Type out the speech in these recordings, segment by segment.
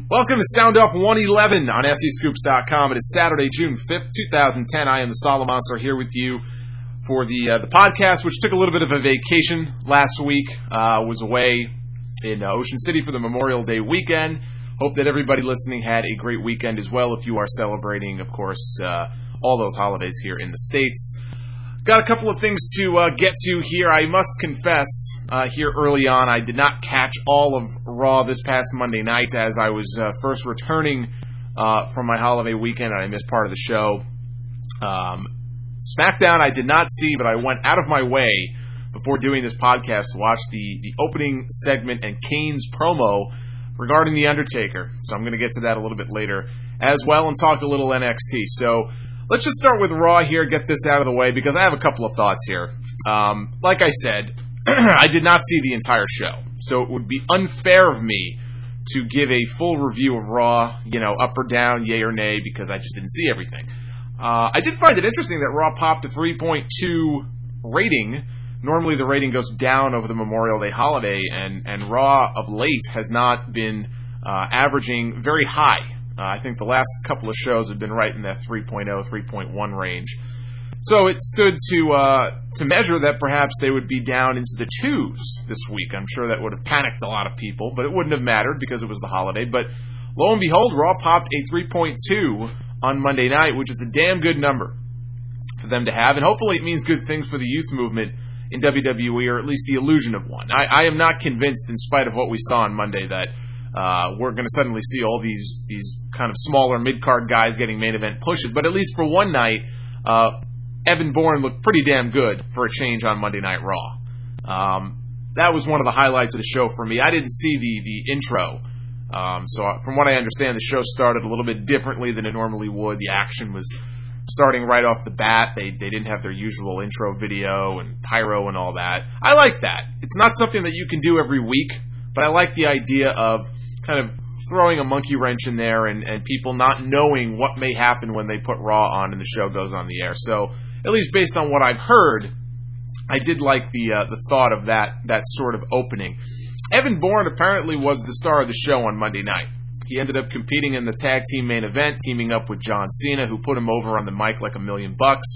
Welcome to Sound Off 111 on SEScoops.com. It is Saturday, June 5th, 2010. I am the Solomon here with you for the podcast, which took a little bit of a vacation last week. Was away in Ocean City for the Memorial Day weekend. Hope that everybody listening had a great weekend as well if you are celebrating, of course, all those holidays here in the States. Got a couple of things to get to here. I must confess, here early on, I did not catch all of Raw this past Monday night as I was first returning from my holiday weekend, and I missed part of the show. SmackDown I did not see, but I went out of my way before doing this podcast to watch the opening segment and Kane's promo regarding The Undertaker. So I'm going to get to that a little bit later as well and talk a little NXT. So let's just start with Raw here, get this out of the way, because I have a couple of thoughts here. Like I said, I did not see the entire show, so it would be unfair of me to give a full review of Raw, up or down, yay or nay, because I just didn't see everything. I did find it interesting that Raw popped a 3.2 rating. Normally the rating goes down over the Memorial Day holiday, and Raw of late has not been averaging very high. I think the last couple of shows have been right in that 3.0, 3.1 range. So it stood to measure that perhaps they would be down into the twos this week. I'm sure that would have panicked a lot of people, but it wouldn't have mattered because it was the holiday. But lo and behold, Raw popped a 3.2 on Monday night, which is a damn good number for them to have. And hopefully it means good things for the youth movement in WWE, or at least the illusion of one. I am not convinced, in spite of what we saw on Monday, that we're going to suddenly see all these kind of smaller mid-card guys getting main event pushes. But at least for one night, Evan Bourne looked pretty damn good for a change on Monday Night Raw. That was one of the highlights of the show for me. I didn't see the intro. So from what I understand, the show started a little bit differently than it normally would. The action was starting right off the bat. They didn't have their usual intro video and pyro and all that. I like that. It's not something that you can do every week, but I like the idea of kind of throwing a monkey wrench in there and people not knowing what may happen when they put Raw on and the show goes on the air. So, at least based on what I've heard, I did like the thought of that sort of opening. Evan Bourne apparently was the star of the show on Monday night. He ended up competing in the tag team main event, teaming up with John Cena, who put him over on the mic like $1 million.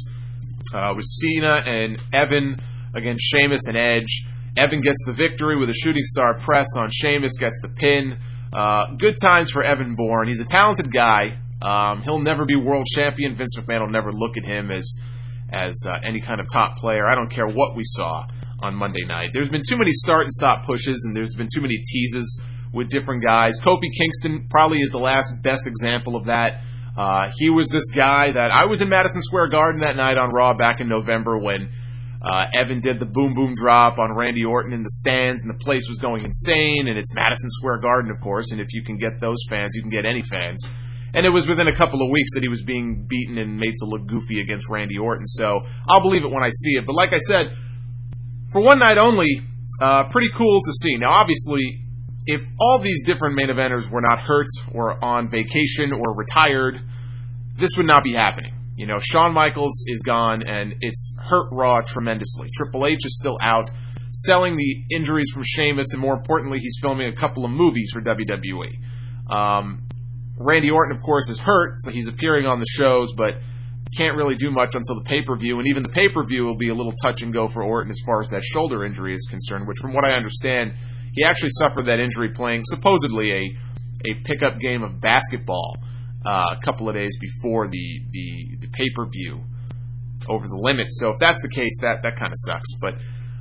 With Cena and Evan against Sheamus and Edge. Evan gets the victory with a shooting star press on Sheamus, gets the pin. Good times for Evan Bourne. He's a talented guy. He'll never be world champion. Vince McMahon will never look at him as any kind of top player. I don't care what we saw on Monday night. There's been too many start and stop pushes, and there's been too many teases with different guys. Kofi Kingston probably is the last best example of that. He was this guy that I was in Madison Square Garden that night on Raw back in November when Evan did the boom boom drop on Randy Orton in the stands, and the place was going insane, and it's Madison Square Garden, of course, and if you can get those fans, you can get any fans. And it was within a couple of weeks that he was being beaten and made to look goofy against Randy Orton, so I'll believe it when I see it. But like I said, for one night only, pretty cool to see. Now, obviously, if all these different main eventers were not hurt or on vacation or retired, this would not be happening. Shawn Michaels is gone, and it's hurt Raw tremendously. Triple H is still out, selling the injuries from Sheamus, and more importantly, he's filming a couple of movies for WWE. Randy Orton, of course, is hurt, so he's appearing on the shows, but can't really do much until the pay-per-view, and even the pay-per-view will be a little touch and go for Orton as far as that shoulder injury is concerned, which from what I understand, he actually suffered that injury playing supposedly a pickup game of basketball a couple of days before the pay-per-view over the limit. So if that's the case, that kind of sucks. But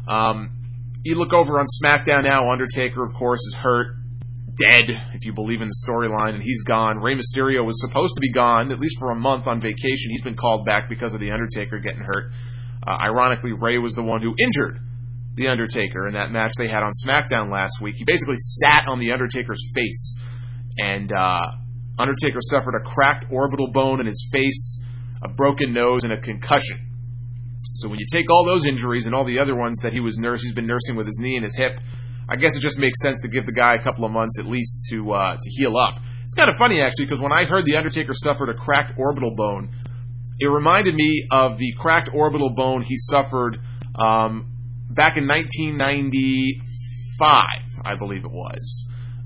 you look over on SmackDown now, Undertaker, of course, is hurt, dead, if you believe in the storyline, and he's gone. Rey Mysterio was supposed to be gone, at least for a month on vacation. He's been called back because of the Undertaker getting hurt. Ironically, Rey was the one who injured the Undertaker in that match they had on SmackDown last week. He basically sat on the Undertaker's face, and Undertaker suffered a cracked orbital bone in his face, a broken nose, and a concussion. So when you take all those injuries and all the other ones that he's been nursing with his knee and his hip, I guess it just makes sense to give the guy a couple of months at least to heal up. It's kind of funny, actually, because when I heard the Undertaker suffered a cracked orbital bone, it reminded me of the cracked orbital bone he suffered back in 1995, I believe it was.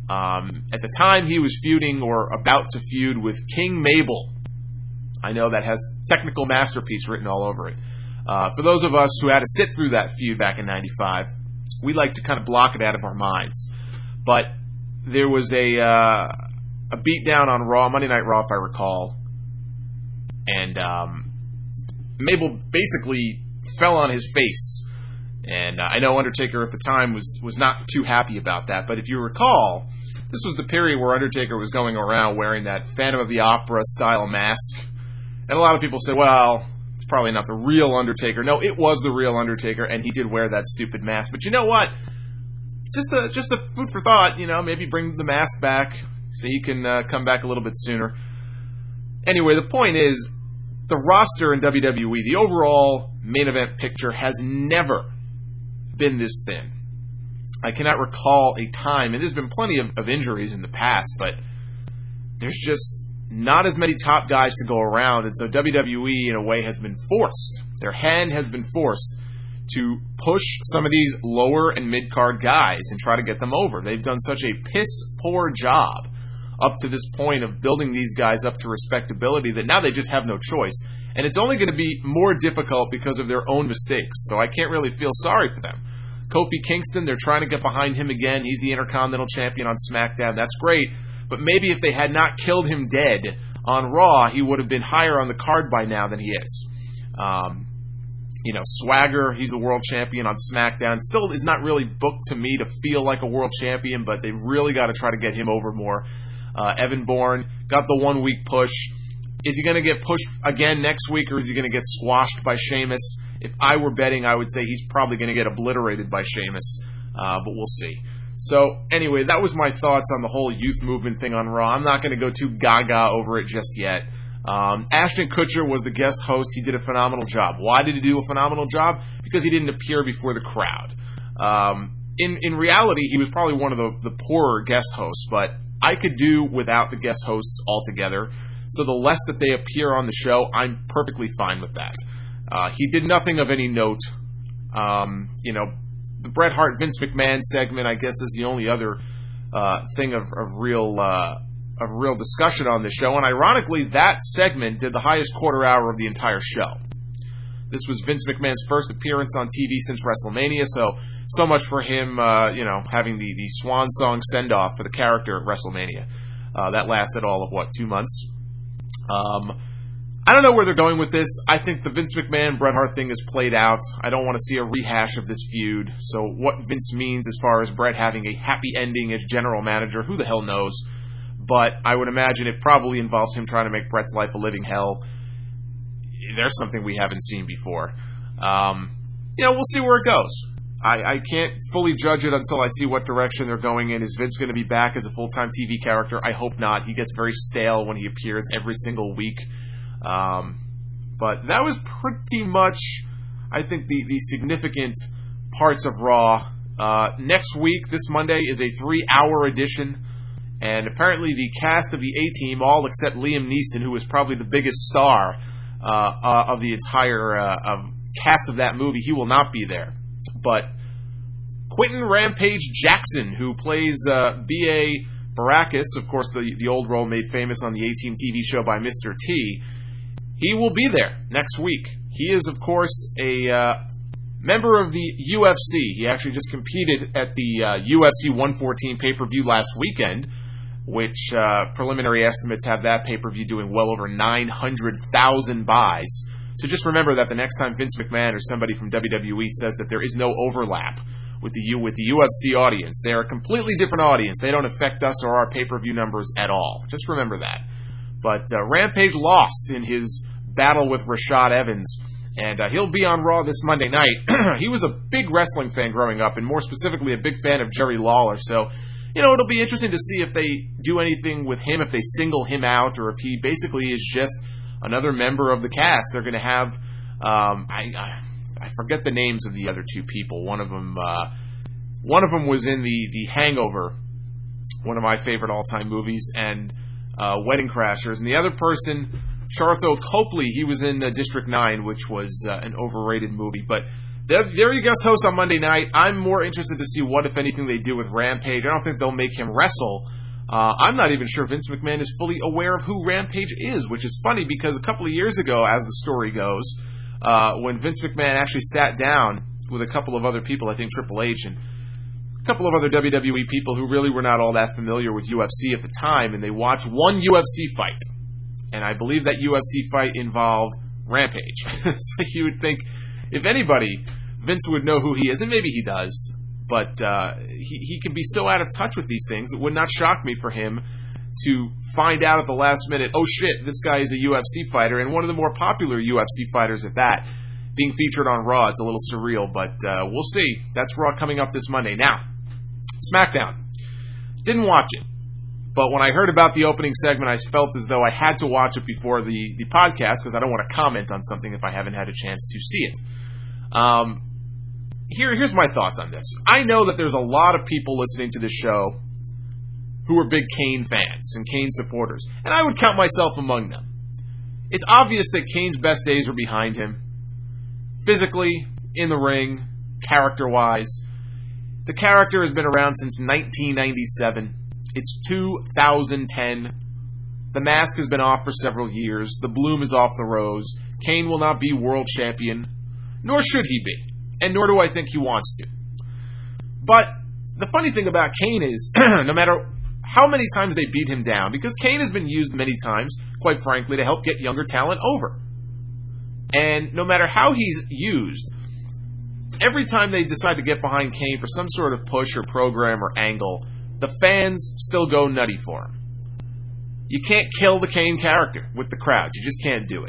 At the time, he was feuding or about to feud with King Mabel. I know that has technical masterpiece written all over it. For those of us who had to sit through that feud back in '95, we like to kind of block it out of our minds. But there was a beatdown on Raw, Monday Night Raw, if I recall, and Mabel basically fell on his face. And I know Undertaker at the time was not too happy about that. But if you recall, this was the period where Undertaker was going around wearing that Phantom of the Opera style mask. And a lot of people say, well, it's probably not the real Undertaker. No, it was the real Undertaker, and he did wear that stupid mask. But you know what? Just a food for thought, maybe bring the mask back so he can come back a little bit sooner. Anyway, the point is, the roster in WWE, the overall main event picture has never been this thin. I cannot recall a time, and there's been plenty of injuries in the past, but there's just not as many top guys to go around, and so WWE, in a way, has been forced. Their hand has been forced to push some of these lower and mid-card guys and try to get them over. They've done such a piss-poor job up to this point of building these guys up to respectability that now they just have no choice. And it's only going to be more difficult because of their own mistakes, so I can't really feel sorry for them. Kofi Kingston, they're trying to get behind him again. He's the Intercontinental Champion on SmackDown. That's great. But maybe if they had not killed him dead on Raw, he would have been higher on the card by now than he is. Swagger, he's the world champion on SmackDown. Still is not really booked to me to feel like a world champion, but they've really got to try to get him over more. Evan Bourne got the 1 week push. Is he going to get pushed again next week, or is he going to get squashed by Sheamus? If I were betting, I would say he's probably going to get obliterated by Sheamus, but we'll see. So, anyway, that was my thoughts on the whole youth movement thing on Raw. I'm not going to go too gaga over it just yet. Ashton Kutcher was the guest host. He did a phenomenal job. Why did he do a phenomenal job? Because he didn't appear before the crowd. In reality, he was probably one of the poorer guest hosts, but I could do without the guest hosts altogether. So the less that they appear on the show, I'm perfectly fine with that. He did nothing of any note. The Bret Hart Vince McMahon segment, I guess, is the only other thing of real discussion on the show. And ironically, that segment did the highest quarter hour of the entire show. This was Vince McMahon's first appearance on TV since WrestleMania, so much for him, having the swan song send-off for the character at WrestleMania. That lasted all of, 2 months? I don't know where they're going with this. I think the Vince McMahon-Bret Hart thing is played out. I don't want to see a rehash of this feud. So what Vince means as far as Bret having a happy ending as general manager, who the hell knows? But I would imagine it probably involves him trying to make Bret's life a living hell. There's something we haven't seen before. We'll see where it goes. I can't fully judge it until I see what direction they're going in. Is Vince going to be back as a full-time TV character? I hope not. He gets very stale when he appears every single week. But that was pretty much, I think, the significant parts of Raw. Next week, this Monday, is a 3-hour edition. And apparently the cast of the A-Team, all except Liam Neeson, who was probably the biggest star of the entire cast of that movie, he will not be there. But Quentin Rampage Jackson, who plays B.A. Baracus, of course the old role made famous on the A-Team TV show by Mr. T, he will be there next week. He is, of course, a member of the UFC. He actually just competed at the UFC 114 pay-per-view last weekend, which preliminary estimates have that pay-per-view doing well over 900,000 buys. So just remember that the next time Vince McMahon or somebody from WWE says that there is no overlap with the UFC audience, they are a completely different audience. They don't affect us or our pay-per-view numbers at all. Just remember that. But Rampage lost in his battle with Rashad Evans, and he'll be on Raw this Monday night. He was a big wrestling fan growing up, and more specifically a big fan of Jerry Lawler. So, it'll be interesting to see if they do anything with him, if they single him out, or if he basically is just another member of the cast. They're going to have, I forget the names of the other two people. One of them was in the Hangover, one of my favorite all-time movies, and Wedding Crashers. And the other person, Sharlto Copley, he was in District 9, which was an overrated movie. But they're your guest hosts on Monday night. I'm more interested to see what, if anything, they do with Rampage. I don't think they'll make him wrestle. I'm not even sure Vince McMahon is fully aware of who Rampage is, which is funny because a couple of years ago, as the story goes, when Vince McMahon actually sat down with a couple of other people, I think Triple H and a couple of other WWE people who really were not all that familiar with UFC at the time, and they watched one UFC fight. And I believe that UFC fight involved Rampage. So you would think, if anybody, Vince would know who he is, and maybe he does, but he can be so out of touch with these things, it would not shock me for him to find out at the last minute, oh shit, this guy is a UFC fighter, and one of the more popular UFC fighters at that, being featured on Raw. It's a little surreal, but we'll see. That's Raw coming up this Monday. Now, SmackDown. Didn't watch it. But when I heard about the opening segment, I felt as though I had to watch it before the podcast because I don't want to comment on something if I haven't had a chance to see it. Here's my thoughts on this. I know that there's a lot of people listening to this show who are big Kane fans and Kane supporters, and I would count myself among them. It's obvious that Kane's best days are behind him. Physically, in the ring, character-wise. The character has been around since 1997. It's 2010. The mask has been off for several years. The bloom is off the rose. Kane will not be world champion, nor should he be, and nor do I think he wants to. But the funny thing about Kane is, no matter how many times they beat him down, because Kane has been used many times, quite frankly, to help get younger talent over. And no matter how he's used, every time they decide to get behind Kane for some sort of push or program or angle, the fans still go nutty for him. You can't kill the Kane character with the crowd. You just can't do it.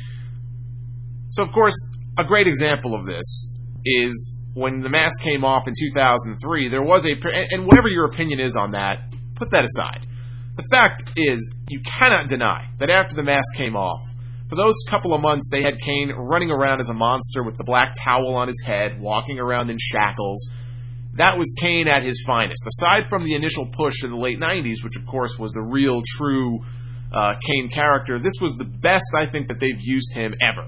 So, of course, a great example of this is when the mask came off in 2003, there was and whatever your opinion is on that, put that aside. The fact is, you cannot deny that after the mask came off, for those couple of months, they had Kane running around as a monster with the black towel on his head, walking around in shackles. That was Kane at his finest. Aside from the initial push in the late 90s, which of course was the real, true Kane character, this was the best I think that they've used him ever.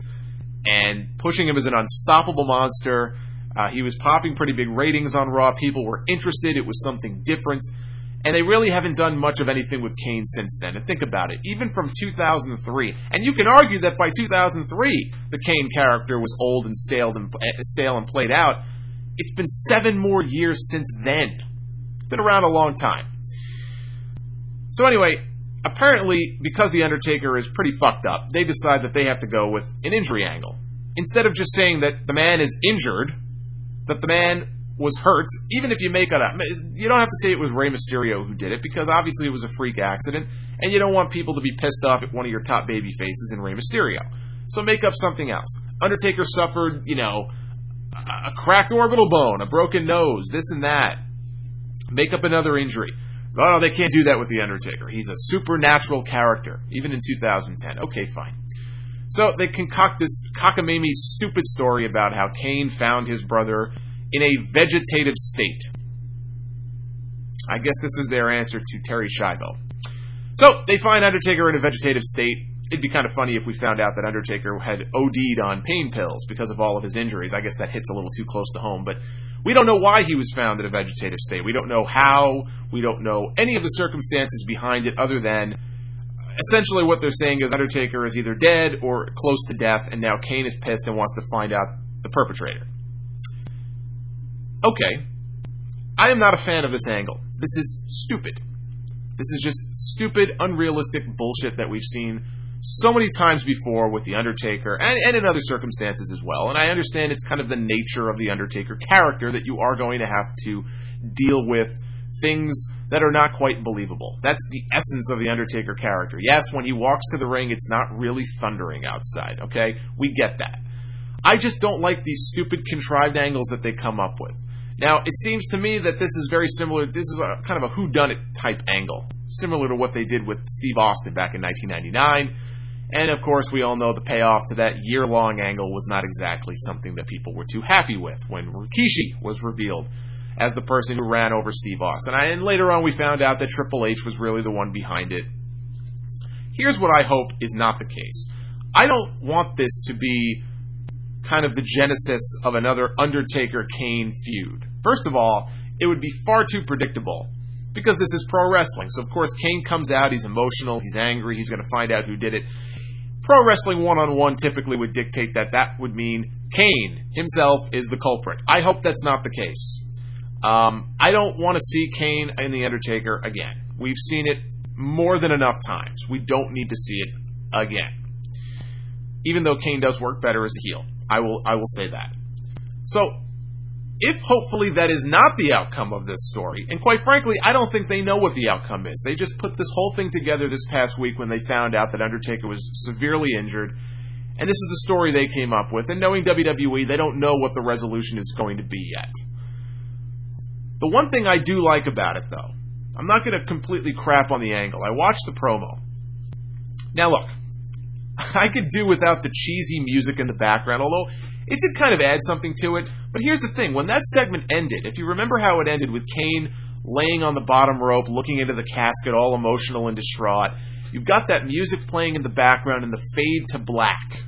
And pushing him as an unstoppable monster, he was popping pretty big ratings on Raw. People were interested. It was something different. And they really haven't done much of anything with Kane since then. And think about it. Even from 2003, and you can argue that by 2003, the Kane character was old and stale and played out. It's been 7 more years since then. Been around a long time. So anyway, apparently, because The Undertaker is pretty fucked up, they decide that they have to go with an injury angle. Instead of just saying that the man is injured, that the man was hurt, even if you make it up, you don't have to say it was Rey Mysterio who did it, because obviously it was a freak accident, and you don't want people to be pissed off at one of your top baby faces in Rey Mysterio. So make up something else. Undertaker suffered, a cracked orbital bone, a broken nose, this and that. Make up another injury. Oh, they can't do that with The Undertaker. He's a supernatural character, even in 2010. Okay, fine. So they concoct this cockamamie stupid story about how Kane found his brother in a vegetative state. I guess this is their answer to Terry Schiavo. So they find Undertaker in a vegetative state. It'd be kind of funny if we found out that Undertaker had OD'd on pain pills because of all of his injuries. I guess that hits a little too close to home, but we don't know why he was found in a vegetative state. We don't know how. We don't know any of the circumstances behind it other than essentially what they're saying is Undertaker is either dead or close to death, and now Kane is pissed and wants to find out the perpetrator. Okay. I am not a fan of this angle. This is stupid. This is just stupid, unrealistic bullshit that we've seen so many times before with The Undertaker, and in other circumstances as well. And I understand it's kind of the nature of The Undertaker character that you are going to have to deal with things that are not quite believable. That's the essence of The Undertaker character. Yes, when he walks to the ring, it's not really thundering outside, okay? We get that. I just don't like these stupid contrived angles that they come up with. Now, it seems to me that this is very similar. This is a kind of a whodunit type angle, similar to what they did with Steve Austin back in 1999. And, of course, we all know the payoff to that year-long angle was not exactly something that people were too happy with when Rikishi was revealed as the person who ran over Steve Austin. And later on, we found out that Triple H was really the one behind it. Here's what I hope is not the case. I don't want this to be kind of the genesis of another Undertaker-Kane feud. First of all, it would be far too predictable because this is pro wrestling. So, of course, Kane comes out, he's emotional, he's angry, he's going to find out who did it. Pro wrestling one-on-one typically would dictate that would mean Kane himself is the culprit. I hope that's not the case. I don't want to see Kane and The Undertaker again. We've seen it more than enough times. We don't need to see it again. Even though Kane does work better as a heel. I will say that. So, if hopefully that is not the outcome of this story, and quite frankly, I don't think they know what the outcome is. They just put this whole thing together this past week when they found out that Undertaker was severely injured, and this is the story they came up with, and knowing WWE, they don't know what the resolution is going to be yet. The one thing I do like about it, though, I'm not going to completely crap on the angle. I watched the promo. Now look, I could do without the cheesy music in the background, although it did kind of add something to it. But here's the thing, when that segment ended, if you remember how it ended with Kane laying on the bottom rope, looking into the casket, all emotional and distraught, you've got that music playing in the background and the fade to black.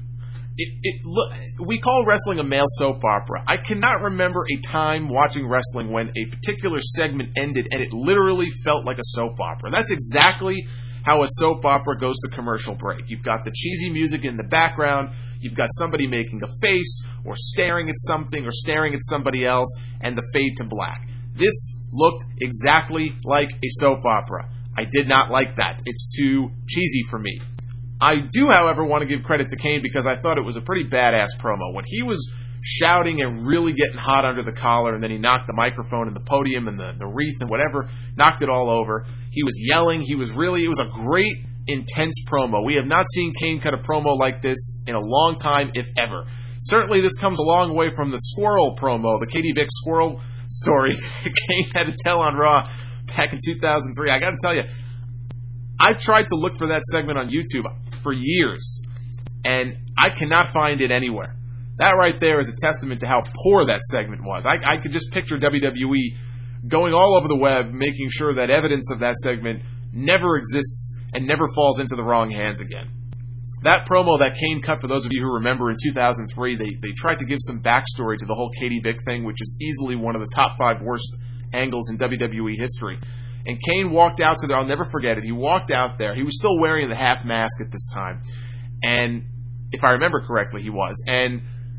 We call wrestling a male soap opera. I cannot remember a time watching wrestling when a particular segment ended and it literally felt like a soap opera. That's exactly how a soap opera goes to commercial break. You've got the cheesy music in the background, you've got somebody making a face, or staring at something, or staring at somebody else, and the fade to black. This looked exactly like a soap opera. I did not like that. It's too cheesy for me. I do, however, want to give credit to Kane because I thought it was a pretty badass promo. When he was shouting and really getting hot under the collar, and then he knocked the microphone and the podium and the wreath and whatever, knocked it all over. He was yelling. It was a great, intense promo. We have not seen Kane cut a promo like this in a long time, if ever. Certainly this comes a long way from the Squirrel promo, the Katie Vick Squirrel story that Kane had to tell on Raw back in 2003. I got to tell you, I've tried to look for that segment on YouTube for years, and I cannot find it anywhere. That right there is a testament to how poor that segment was. I could just picture WWE going all over the web, making sure that evidence of that segment never exists and never falls into the wrong hands again. That promo that Kane cut, for those of you who remember, in 2003, they tried to give some backstory to the whole Katie Vick thing, which is easily one of the top 5 worst angles in WWE history. And Kane walked out to there, I'll never forget it, he walked out there, he was still wearing the half mask at this time, and if I remember correctly, he was, and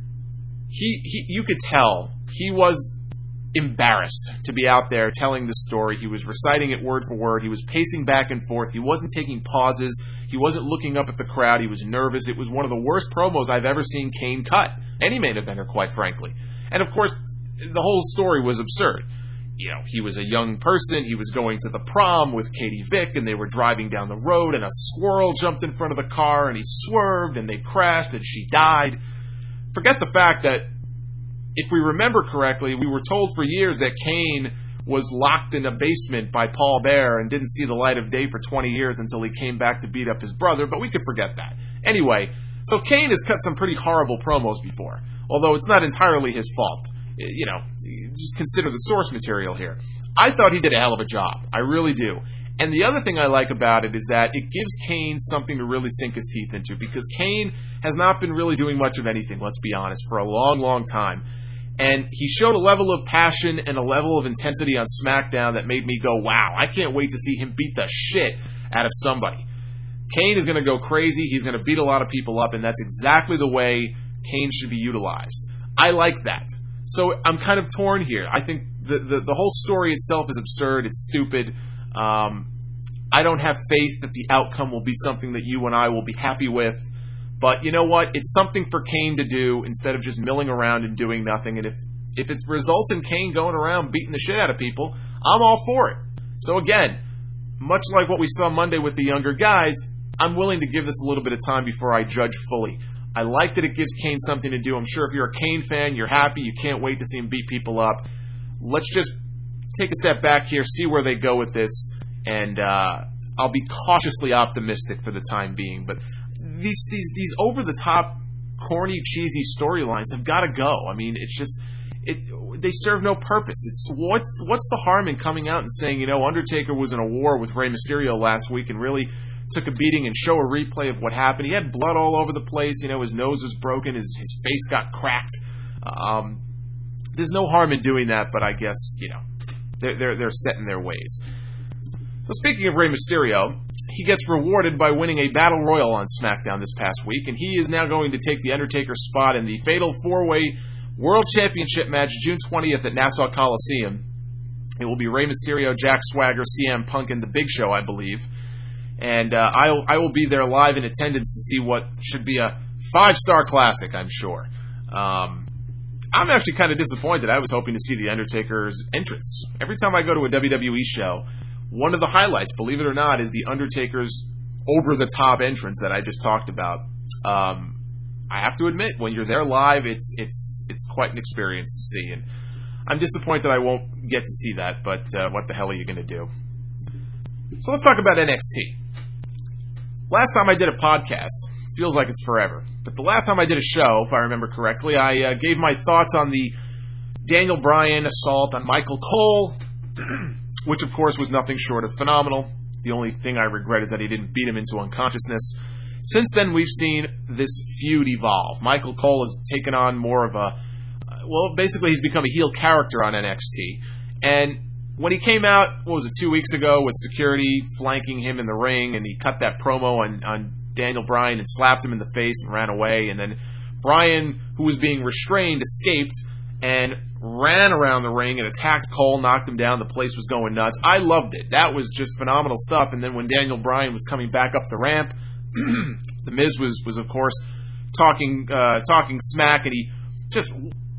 you could tell he was embarrassed to be out there telling this story. He was reciting it word for word. He was pacing back and forth. He wasn't taking pauses. He wasn't looking up at the crowd. He was nervous. It was one of the worst promos I've ever seen Kane cut. Any main eventer, quite frankly. And of course, the whole story was absurd. You know, he was a young person. He was going to the prom with Katie Vick, and they were driving down the road, and a squirrel jumped in front of the car, and he swerved, and they crashed, and she died. Forget the fact that, if we remember correctly, we were told for years that Kane was locked in a basement by Paul Bearer and didn't see the light of day for 20 years until he came back to beat up his brother, but we could forget that. Anyway, so Kane has cut some pretty horrible promos before, although it's not entirely his fault. You know, just consider the source material here. I thought he did a hell of a job. I really do. And the other thing I like about it is that it gives Kane something to really sink his teeth into, because Kane has not been really doing much of anything, let's be honest, for a long, long time. And he showed a level of passion and a level of intensity on SmackDown that made me go, wow, I can't wait to see him beat the shit out of somebody. Kane is going to go crazy. He's going to beat a lot of people up, and that's exactly the way Kane should be utilized. I like that. So I'm kind of torn here. I think the whole story itself is absurd. It's stupid. I don't have faith that the outcome will be something that you and I will be happy with. But you know what? It's something for Kane to do instead of just milling around and doing nothing. And if it results in Kane going around beating the shit out of people, I'm all for it. So again, much like what we saw Monday with the younger guys, I'm willing to give this a little bit of time before I judge fully. I like that it gives Kane something to do. I'm sure if you're a Kane fan, you're happy. You can't wait to see him beat people up. Let's just take a step back here, see where they go with this, and I'll be cautiously optimistic for the time being. But these over-the-top, corny, cheesy storylines have got to go. I mean, it's just they serve no purpose. It's what's the harm in coming out and saying, you know, Undertaker was in a war with Rey Mysterio last week and really took a beating and show a replay of what happened. He had blood all over the place. His nose was broken. His face got cracked. There's no harm in doing that, but I guess, they're set in their ways. So speaking of Rey Mysterio, he gets rewarded by winning a Battle Royal on SmackDown this past week, and he is now going to take the Undertaker's spot in the Fatal 4-Way World Championship match June 20th at Nassau Coliseum. It will be Rey Mysterio, Jack Swagger, CM Punk, and The Big Show, I believe. And I will be there live in attendance to see what should be a 5-star classic, I'm sure. I'm actually kind of disappointed. I was hoping to see The Undertaker's entrance. Every time I go to a WWE show, one of the highlights, believe it or not, is The Undertaker's over-the-top entrance that I just talked about. I have to admit, when you're there live, it's quite an experience to see. And I'm disappointed I won't get to see that, but what the hell are you going to do? So let's talk about NXT. Last time I did a podcast, feels like it's forever, but the last time I did a show, if I remember correctly, I gave my thoughts on the Daniel Bryan assault on Michael Cole, which of course was nothing short of phenomenal. The only thing I regret is that he didn't beat him into unconsciousness. Since then, we've seen this feud evolve. Michael Cole has taken on more of basically he's become a heel character on NXT. And when he came out, 2 weeks ago, with security flanking him in the ring, and he cut that promo on Daniel Bryan and slapped him in the face and ran away, and then Bryan, who was being restrained, escaped and ran around the ring and attacked Cole, knocked him down. The place was going nuts. I loved it. That was just phenomenal stuff. And then when Daniel Bryan was coming back up the ramp, The Miz was of course talking smack, and he just,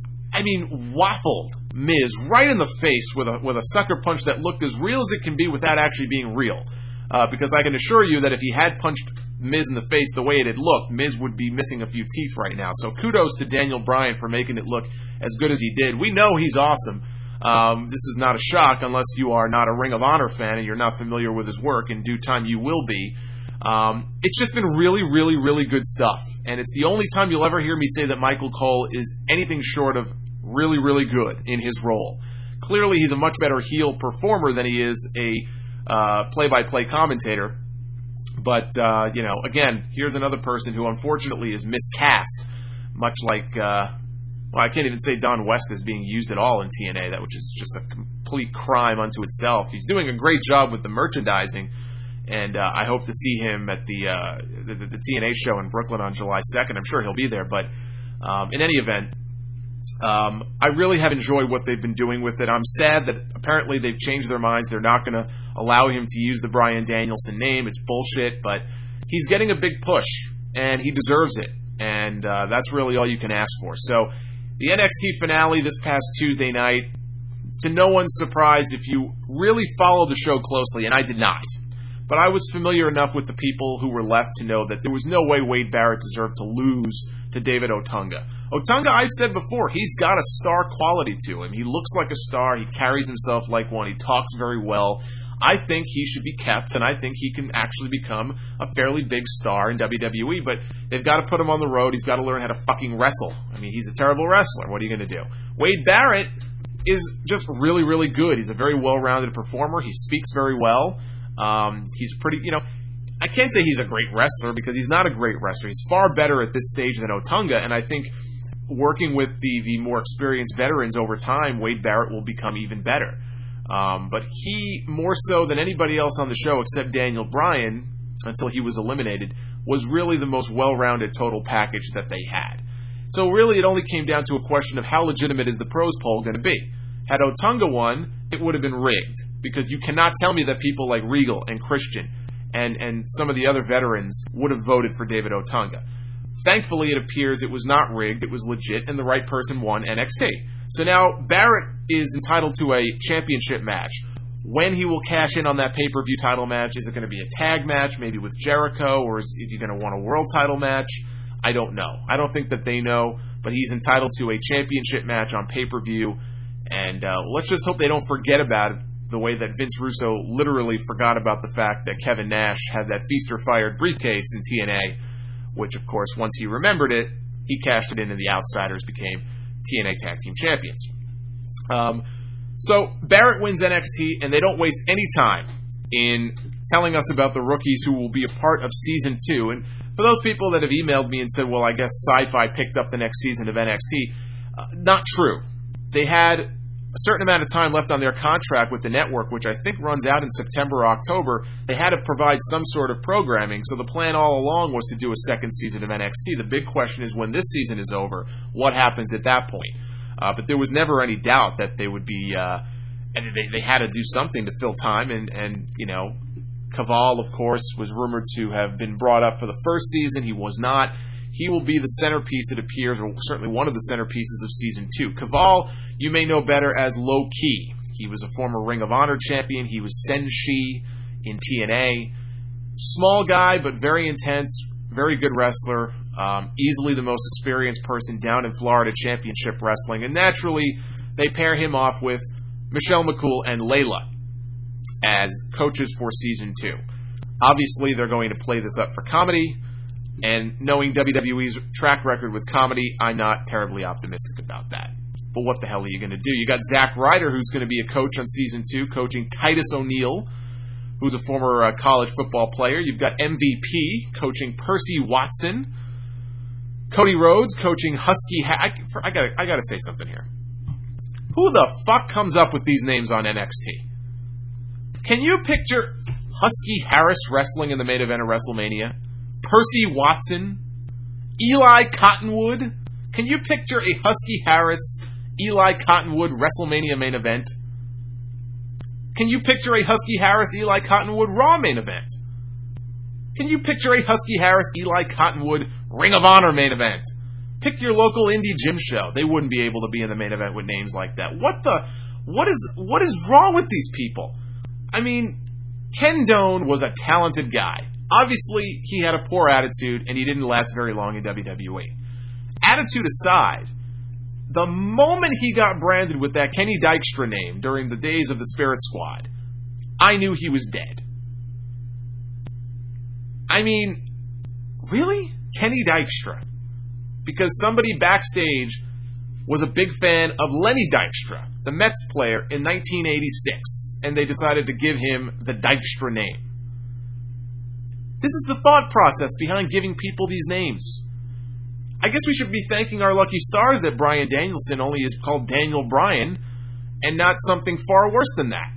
waffled Miz right in the face with a sucker punch that looked as real as it can be without actually being real. Because I can assure you that if he had punched Miz in the face the way it had looked, Miz would be missing a few teeth right now. So kudos to Daniel Bryan for making it look as good as he did. We know he's awesome. This is not a shock unless you are not a Ring of Honor fan and you're not familiar with his work. In due time you will be. It's just been really, really, really good stuff. And it's the only time you'll ever hear me say that Michael Cole is anything short of really, really good in his role. Clearly he's a much better heel performer than he is a play-by-play commentator. But, again, here's another person who unfortunately is miscast, much like, I can't even say Don West is being used at all in TNA, which is just a complete crime unto itself. He's doing a great job with the merchandising, and I hope to see him at the TNA show in Brooklyn on July 2nd. I'm sure he'll be there, but in any event, I really have enjoyed what they've been doing with it. I'm sad that apparently they've changed their minds. They're not going to allow him to use the Bryan Danielson name. It's bullshit, but he's getting a big push, and he deserves it, and that's really all you can ask for. So the NXT finale this past Tuesday night, to no one's surprise if you really followed the show closely, and I did not, but I was familiar enough with the people who were left to know that there was no way Wade Barrett deserved to lose to David Otunga. Otunga, I've said before, he's got a star quality to him. He looks like a star. He carries himself like one. He talks very well. I think he should be kept, and I think he can actually become a fairly big star in WWE, but they've got to put him on the road. He's got to learn how to fucking wrestle. He's a terrible wrestler. What are you going to do? Wade Barrett is just really, really good. He's a very well-rounded performer. He speaks very well. He's pretty, I can't say he's a great wrestler because he's not a great wrestler. He's far better at this stage than Otunga, and I think working with the more experienced veterans over time, Wade Barrett will become even better. But he, more so than anybody else on the show except Daniel Bryan, until he was eliminated, was really the most well-rounded total package that they had. So really it only came down to a question of how legitimate is the pros poll going to be. Had Otunga won, it would have been rigged, because you cannot tell me that people like Regal and Christian and some of the other veterans would have voted for David Otunga. Thankfully, it appears it was not rigged, it was legit, and the right person won NXT. So now Barrett is entitled to a championship match. When he will cash in on that pay-per-view title match, is it going to be a tag match, maybe with Jericho, or is he going to want a world title match? I don't know. I don't think that they know, but he's entitled to a championship match on pay-per-view, and let's just hope they don't forget about it the way that Vince Russo literally forgot about the fact that Kevin Nash had that Feast or Fired briefcase in TNA, which, of course, once he remembered it, he cashed it in and the Outsiders became TNA Tag Team Champions. So Barrett wins NXT, and they don't waste any time in telling us about the rookies who will be a part of Season 2. And for those people that have emailed me and said, well, I guess Sci-Fi picked up the next season of NXT, not true. They had a certain amount of time left on their contract with the network, which I think runs out in September or October. They had to provide some sort of programming, so the plan all along was to do a second season of NXT. The big question is, when this season is over, what happens at that point? But there was never any doubt that they would be... they had to do something to fill time, and you know, Kaval, of course, was rumored to have been brought up for the first season. He was not. He will be the centerpiece, it appears, or certainly one of the centerpieces of Season 2. Kaval, you may know better as Low Ki. He was a former Ring of Honor champion. He was Senshi in TNA. Small guy, but very intense, very good wrestler. Easily the most experienced person down in Florida Championship Wrestling. And naturally, they pair him off with Michelle McCool and Layla as coaches for Season 2. Obviously, they're going to play this up for comedy. And knowing WWE's track record with comedy, I'm not terribly optimistic about that. But what the hell are you going to do? You got Zack Ryder, who's going to be a coach on Season 2, coaching Titus O'Neil, who's a former college football player. You've got MVP coaching Percy Watson. Cody Rhodes coaching Husky... I gotta say something here. Who the fuck comes up with these names on NXT? Can you picture Husky Harris wrestling in the main event of WrestleMania? Percy Watson, Eli Cottonwood. Can you picture a Husky Harris, Eli Cottonwood WrestleMania main event? Can you picture a Husky Harris, Eli Cottonwood Raw main event? Can you picture a Husky Harris, Eli Cottonwood Ring of Honor main event? Pick your local indie gym show. They wouldn't be able to be in the main event with names like that. What is wrong with these people? I mean, Ken Doane was a talented guy. Obviously, he had a poor attitude, and he didn't last very long in WWE. Attitude aside, the moment he got branded with that Kenny Dykstra name during the days of the Spirit Squad, I knew he was dead. I mean, really? Kenny Dykstra? Because somebody backstage was a big fan of Lenny Dykstra, the Mets player, in 1986, and they decided to give him the Dykstra name. This is the thought process behind giving people these names. I guess we should be thanking our lucky stars that Bryan Danielson only is called Daniel Bryan and not something far worse than that.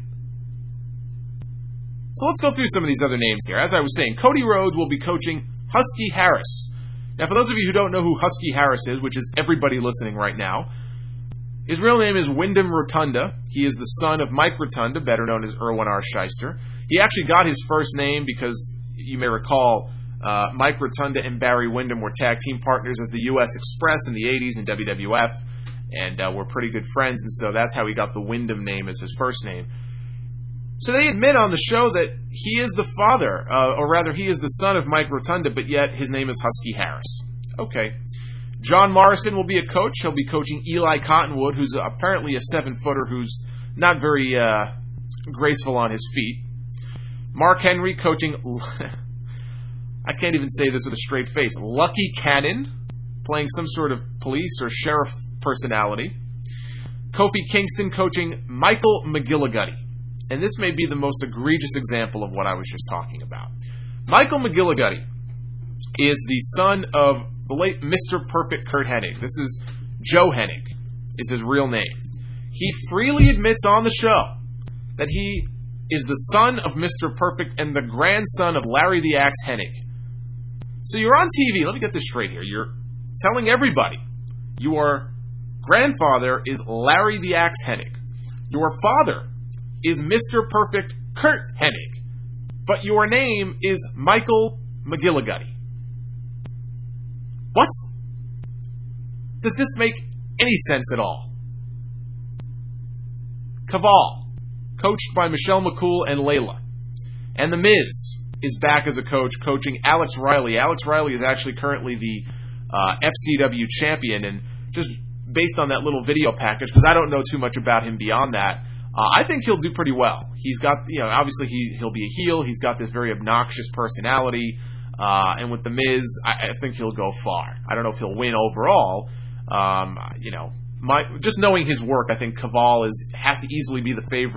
So let's go through some of these other names here. As I was saying, Cody Rhodes will be coaching Husky Harris. Now, for those of you who don't know who Husky Harris is, which is everybody listening right now, his real name is Wyndham Rotunda. He is the son of Mike Rotunda, better known as Erwin R. Shyster. He actually got his first name because... you may recall, Mike Rotunda and Barry Windham were tag team partners as the U.S. Express in the 80s in WWF, and were pretty good friends, and so that's how he got the Windham name as his first name. So they admit on the show that he is the father, or rather he is the son of Mike Rotunda, but yet his name is Husky Harris. Okay. John Morrison will be a coach. He'll be coaching Eli Cottonwood, who's apparently a 7-footer who's not very graceful on his feet. Mark Henry coaching, I can't even say this with a straight face, Lucky Cannon, playing some sort of police or sheriff personality. Kofi Kingston coaching Michael McGillicuddy. And this may be the most egregious example of what I was just talking about. Michael McGillicuddy is the son of the late Mr. Perfect Kurt Hennig. This is Joe Hennig, is his real name. He freely admits on the show that he is the son of Mr. Perfect and the grandson of Larry the Axe Hennig. So you're on TV, let me get this straight here. You're telling everybody your grandfather is Larry the Axe Hennig. Your father is Mr. Perfect Kurt Hennig. But your name is Michael McGillicuddy. What? Does this make any sense at all? Kaval, coached by Michelle McCool and Layla. And The Miz is back as a coach, coaching Alex Riley. Alex Riley is actually currently the FCW champion, and just based on that little video package, because I don't know too much about him beyond that, I think he'll do pretty well. He's got, obviously he'll be a heel. He's got this very obnoxious personality, and with The Miz, I think he'll go far. I don't know if he'll win overall. Just knowing his work, I think Kaval has to easily be the favorite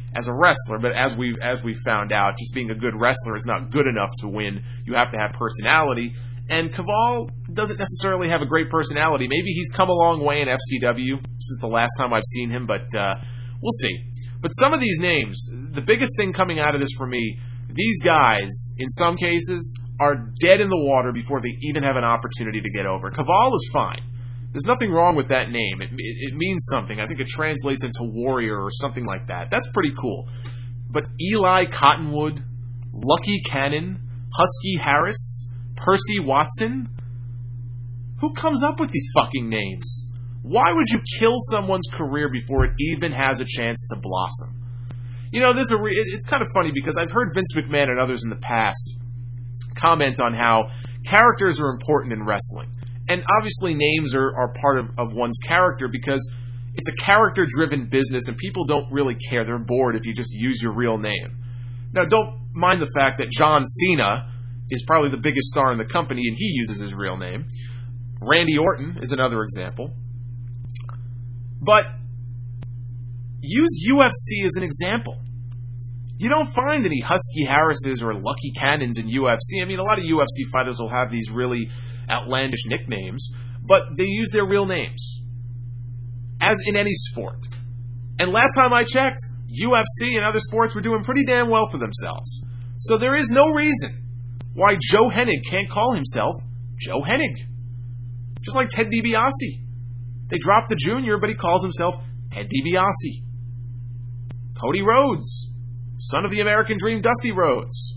as a wrestler, but as we found out, just being a good wrestler is not good enough to win. You have to have personality, and Kaval doesn't necessarily have a great personality. Maybe he's come a long way in FCW since the last time I've seen him, but we'll see. But some of these names, the biggest thing coming out of this for me, these guys, in some cases, are dead in the water before they even have an opportunity to get over. Kaval is fine. There's nothing wrong with that name. It means something. I think it translates into warrior or something like that. That's pretty cool. But Eli Cottonwood, Lucky Cannon, Husky Harris, Percy Watson? Who comes up with these fucking names? Why would you kill someone's career before it even has a chance to blossom? You know, it's kind of funny because I've heard Vince McMahon and others in the past comment on how characters are important in wrestling. And obviously names are part of one's character because it's a character-driven business and people don't really care. They're bored if you just use your real name. Now, don't mind the fact that John Cena is probably the biggest star in the company and he uses his real name. Randy Orton is another example. But use UFC as an example. You don't find any Husky Harrises or Lucky Cannons in UFC. I mean, a lot of UFC fighters will have these really outlandish nicknames, but they use their real names, as in any sport. And last time I checked, UFC and other sports were doing pretty damn well for themselves. So there is no reason why Joe Hennig can't call himself Joe Hennig. Just like Ted DiBiase. They dropped the junior, but he calls himself Ted DiBiase. Cody Rhodes, son of the American Dream, Dusty Rhodes.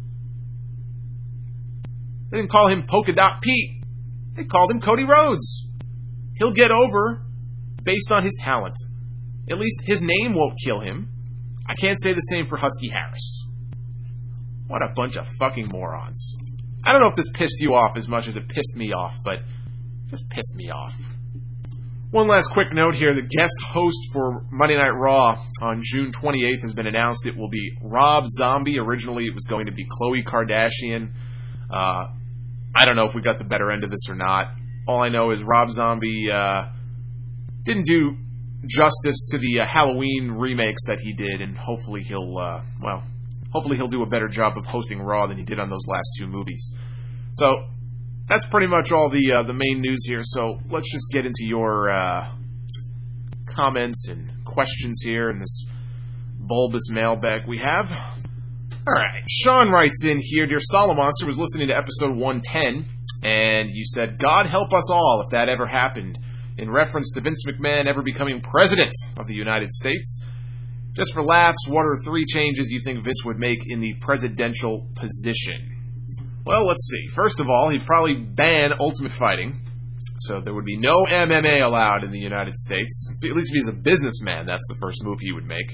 They didn't call him Polka Dot Pete. They called him Cody Rhodes. He'll get over based on his talent. At least his name won't kill him. I can't say the same for Husky Harris. What a bunch of fucking morons. I don't know if this pissed you off as much as it pissed me off, but it just pissed me off. One last quick note here. The guest host for Monday Night Raw on June 28th has been announced. It will be Rob Zombie. Originally it was going to be Khloe Kardashian. I don't know if we got the better end of this or not. All I know is Rob Zombie didn't do justice to the Halloween remakes that he did, and hopefully he'll do a better job of hosting Raw than he did on those last two movies. So that's pretty much all the main news here. So let's just get into your comments and questions here in this bulbous mailbag we have. All right, Sean writes in here, Dear Solomonster, was listening to episode 110, and you said, God help us all if that ever happened, in reference to Vince McMahon ever becoming president of the United States. Just for laughs, what are 3 changes you think Vince would make in the presidential position? Well, let's see. First of all, he'd probably ban Ultimate Fighting, so there would be no MMA allowed in the United States. At least if he's a businessman, that's the first move he would make.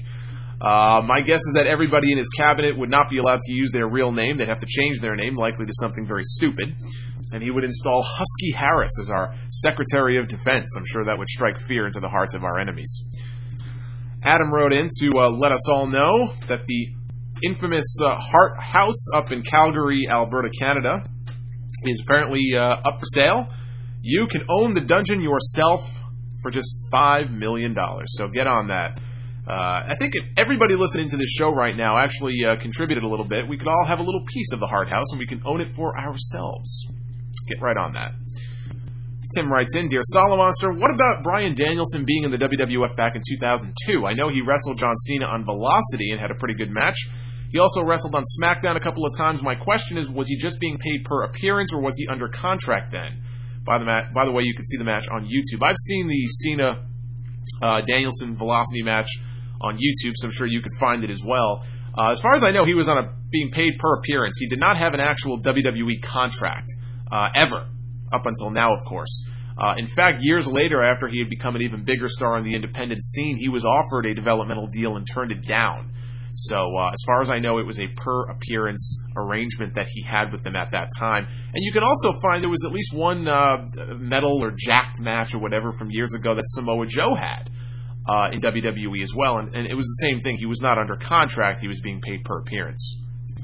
My guess is that everybody in his cabinet would not be allowed to use their real name. They'd have to change their name, likely to something very stupid. And he would install Husky Harris as our Secretary of Defense. I'm sure that would strike fear into the hearts of our enemies. Adam wrote in to let us all know that the infamous Hart House up in Calgary, Alberta, Canada, is apparently up for sale. You can own the dungeon yourself for just $5 million. So get on that. I think if everybody listening to this show right now actually contributed a little bit, we could all have a little piece of the Hart House and we can own it for ourselves. Get right on that. Tim writes in, Dear Solomonster, what about Bryan Danielson being in the WWF back in 2002? I know he wrestled John Cena on Velocity and had a pretty good match. He also wrestled on SmackDown a couple of times. My question is, was he just being paid per appearance or was he under contract then? By the way, you can see the match on YouTube. I've seen the Cena Danielson Velocity match on YouTube, so I'm sure you could find it as well. As far as I know, he was being paid per appearance. He did not have an actual WWE contract, ever, up until now, of course. In fact, years later, after he had become an even bigger star on the independent scene, he was offered a developmental deal and turned it down. So, as far as I know, it was a per-appearance arrangement that he had with them at that time. And you can also find there was at least one metal or jacked match or whatever from years ago that Samoa Joe had in WWE as well. And it was the same thing. He was not under contract. He was being paid per appearance.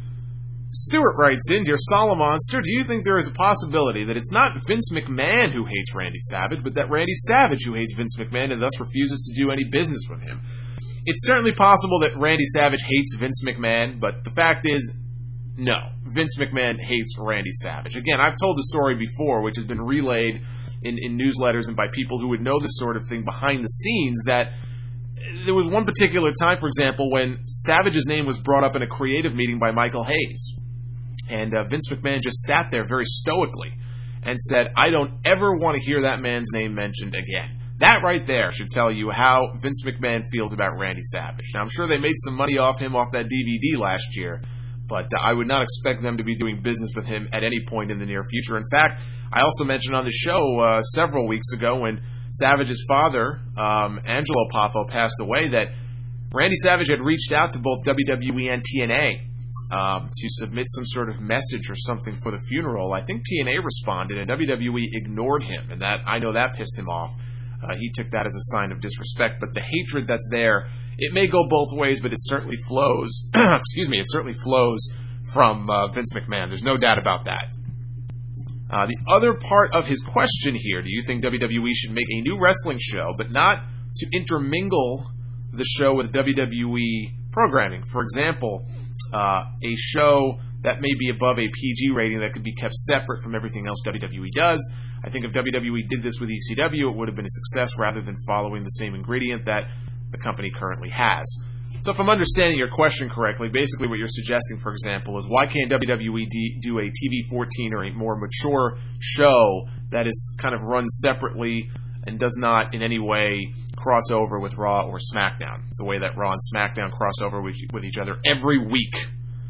Stuart writes in, Dear Solomonster, do you think there is a possibility that it's not Vince McMahon who hates Randy Savage, but that Randy Savage who hates Vince McMahon and thus refuses to do any business with him? It's certainly possible that Randy Savage hates Vince McMahon, but the fact is, no. Vince McMahon hates Randy Savage. Again, I've told the story before, which has been relayed in newsletters and by people who would know this sort of thing behind the scenes, that there was one particular time, for example, when Savage's name was brought up in a creative meeting by Michael Hayes. And Vince McMahon just sat there very stoically and said, I don't ever want to hear that man's name mentioned again. That right there should tell you how Vince McMahon feels about Randy Savage. Now, I'm sure they made some money off him off that DVD last year, but I would not expect them to be doing business with him at any point in the near future. In fact, I also mentioned on the show several weeks ago when Savage's father, Angelo Poffo, passed away, that Randy Savage had reached out to both WWE and TNA to submit some sort of message or something for the funeral. I think TNA responded, and WWE ignored him, and I know that pissed him off. He took that as a sign of disrespect, but the hatred that's there, it may go both ways, but it certainly flows, it certainly flows from Vince McMahon. There's no doubt about that. The other part of his question here, do you think WWE should make a new wrestling show, but not to intermingle the show with WWE programming? For example, a show that may be above a PG rating that could be kept separate from everything else WWE does. I think if WWE did this with ECW, it would have been a success rather than following the same ingredient that the company currently has. So if I'm understanding your question correctly, basically what you're suggesting, for example, is why can't WWE do a TV-14 or a more mature show that is kind of run separately and does not in any way cross over with Raw or SmackDown, the way that Raw and SmackDown cross over with each other every week.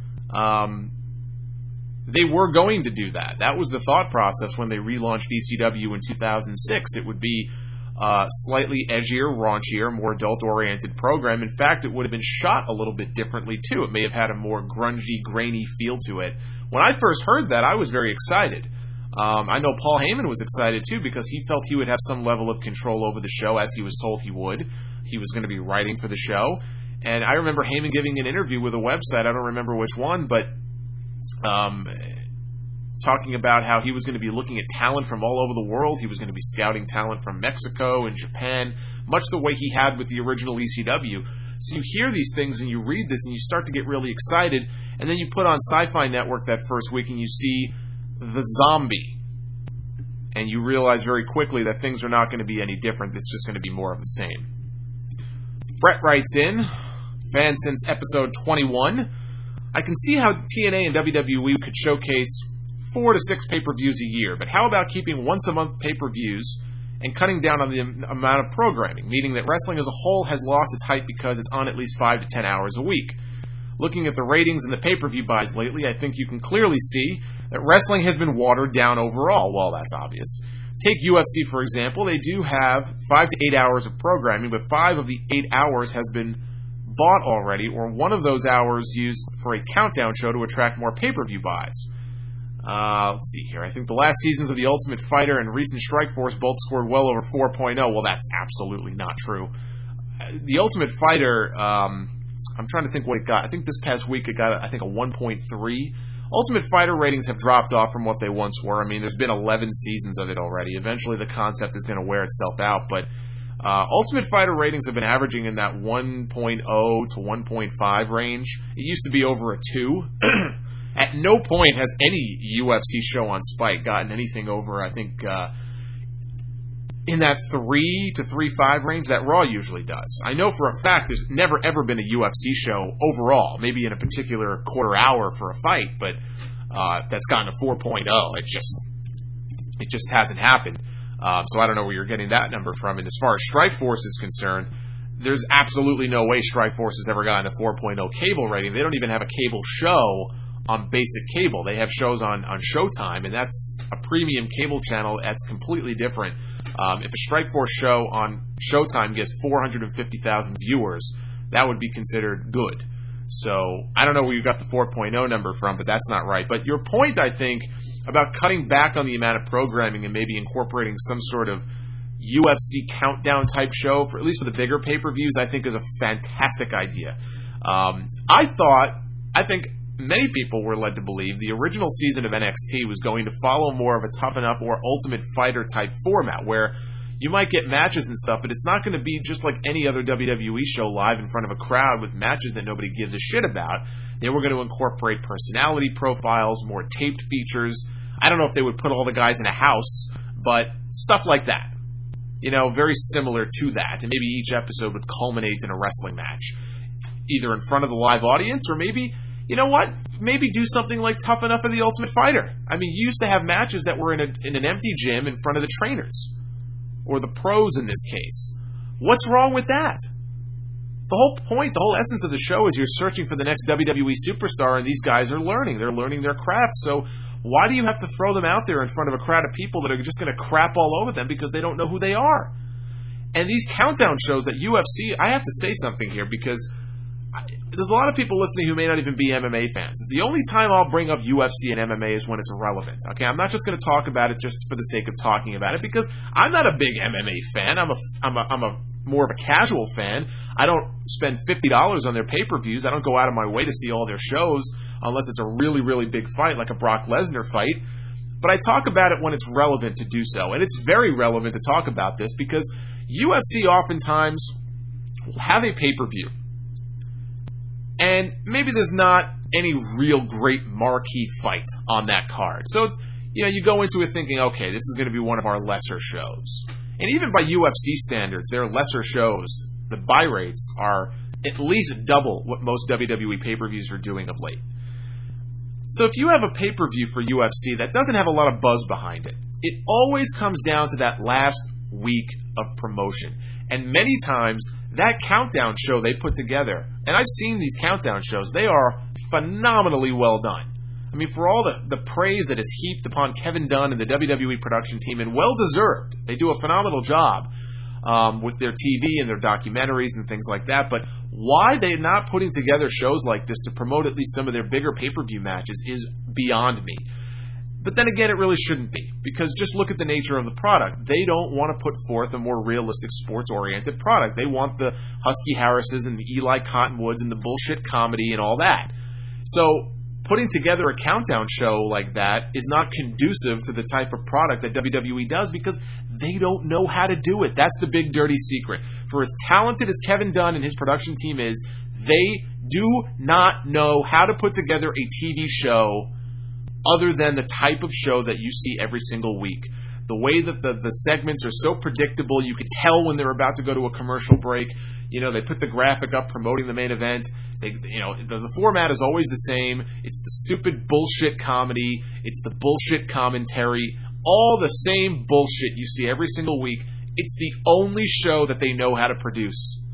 They were going to do that. That was the thought process when they relaunched ECW in 2006. It would be a slightly edgier, raunchier, more adult-oriented program. In fact, it would have been shot a little bit differently, too. It may have had a more grungy, grainy feel to it. When I first heard that, I was very excited. I know Paul Heyman was excited, too, because he felt he would have some level of control over the show, as he was told he would. He was going to be writing for the show. And I remember Heyman giving an interview with a website, I don't remember which one, but talking about how he was going to be looking at talent from all over the world. He was going to be scouting talent from Mexico and Japan, much the way he had with the original ECW. So you hear these things and you read this and you start to get really excited, and then you put on Sci-Fi Network that first week and you see The Zombie, and you realize very quickly that things are not going to be any different. It's just going to be more of the same. Brett writes in, fan since episode 21, I can see how TNA and WWE could showcase 4 to 6 pay-per-views a year, but how about keeping once-a-month pay-per-views and cutting down on the amount of programming, meaning that wrestling as a whole has lost its hype because it's on at least 5 to 10 hours a week. Looking at the ratings and the pay-per-view buys lately, I think you can clearly see that wrestling has been watered down overall. Well, that's obvious. Take UFC, for example. They do have 5 to 8 hours of programming, but 5 of the 8 hours has been bought already, or one of those hours used for a countdown show to attract more pay-per-view buys. Let's see here. I think the last seasons of The Ultimate Fighter and recent Strikeforce both scored well over 4.0. Well, that's absolutely not true. The Ultimate Fighter, I'm trying to think what it got. I think this past week it got, a 1.3. Ultimate Fighter ratings have dropped off from what they once were. I mean, there's been 11 seasons of it already. Eventually the concept is going to wear itself out, but Ultimate Fighter ratings have been averaging in that 1.0 to 1.5 range. It used to be over a 2. At no point has any UFC show on Spike gotten anything over, I think, in that 3 to 3.5 range that Raw usually does. I know for a fact there's never ever been a UFC show overall, maybe in a particular quarter hour for a fight, but that's gotten a 4.0. It just hasn't happened. So I don't know where you're getting that number from. And as far as Strikeforce is concerned, there's absolutely no way Strikeforce has ever gotten a 4.0 cable rating. They don't even have a cable show on basic cable. They have shows on Showtime, and that's a premium cable channel that's completely different. If a Strikeforce show on Showtime gets 450,000 viewers, that would be considered good. So I don't know where you got the 4.0 number from, but that's not right. But your point, I think, about cutting back on the amount of programming and maybe incorporating some sort of UFC countdown type show, for at least for the bigger pay-per-views, I think is a fantastic idea. I think many people were led to believe the original season of NXT was going to follow more of a Tough Enough or Ultimate Fighter type format, where You might get matches and stuff, but it's not going to be just like any other WWE show live in front of a crowd with matches that nobody gives a shit about. They were going to incorporate personality profiles, more taped features. I don't know if they would put all the guys in a house, but stuff like that. Very similar to that. And maybe each episode would culminate in a wrestling match, either in front of the live audience or maybe, maybe do something like Tough Enough for the Ultimate Fighter. I mean, you used to have matches that were in an empty gym in front of the trainers, or the pros in this case. What's wrong with that? The whole point, the whole essence of the show is you're searching for the next WWE superstar, and these guys are learning. They're learning their craft. So why do you have to throw them out there in front of a crowd of people that are just going to crap all over them because they don't know who they are? And these countdown shows that UFC, I have to say something here because there's a lot of people listening who may not even be MMA fans. The only time I'll bring up UFC and MMA is when it's relevant. Okay, I'm not just going to talk about it just for the sake of talking about it because I'm not a big MMA fan. I'm a more of a casual fan. I don't spend $50 on their pay-per-views. I don't go out of my way to see all their shows unless it's a really, really big fight like a Brock Lesnar fight. But I talk about it when it's relevant to do so. And it's very relevant to talk about this because UFC oftentimes will have a pay-per-view. And maybe there's not any real great marquee fight on that card. So, you go into it thinking, okay, this is going to be one of our lesser shows. And even by UFC standards, their lesser shows, the buy rates are at least double what most WWE pay-per-views are doing of late. So if you have a pay-per-view for UFC that doesn't have a lot of buzz behind it, it always comes down to that last week of promotion. And many times, that countdown show they put together, and I've seen these countdown shows, they are phenomenally well done. I mean, for all the praise that is heaped upon Kevin Dunn and the WWE production team, and well-deserved, they do a phenomenal job with their TV and their documentaries and things like that, but why they're not putting together shows like this to promote at least some of their bigger pay-per-view matches is beyond me. But then again, it really shouldn't be, because just look at the nature of the product. They don't want to put forth a more realistic, sports-oriented product. They want the Husky Harrises and the Eli Cottonwoods and the bullshit comedy and all that. So putting together a countdown show like that is not conducive to the type of product that WWE does because they don't know how to do it. That's the big dirty secret. For as talented as Kevin Dunn and his production team is, they do not know how to put together a TV show other than the type of show that you see every single week. The way that the segments are so predictable, you can tell when they're about to go to a commercial break. They put the graphic up promoting the main event. The format is always the same. It's the stupid bullshit comedy. It's the bullshit commentary. All the same bullshit you see every single week. It's the only show that they know how to produce.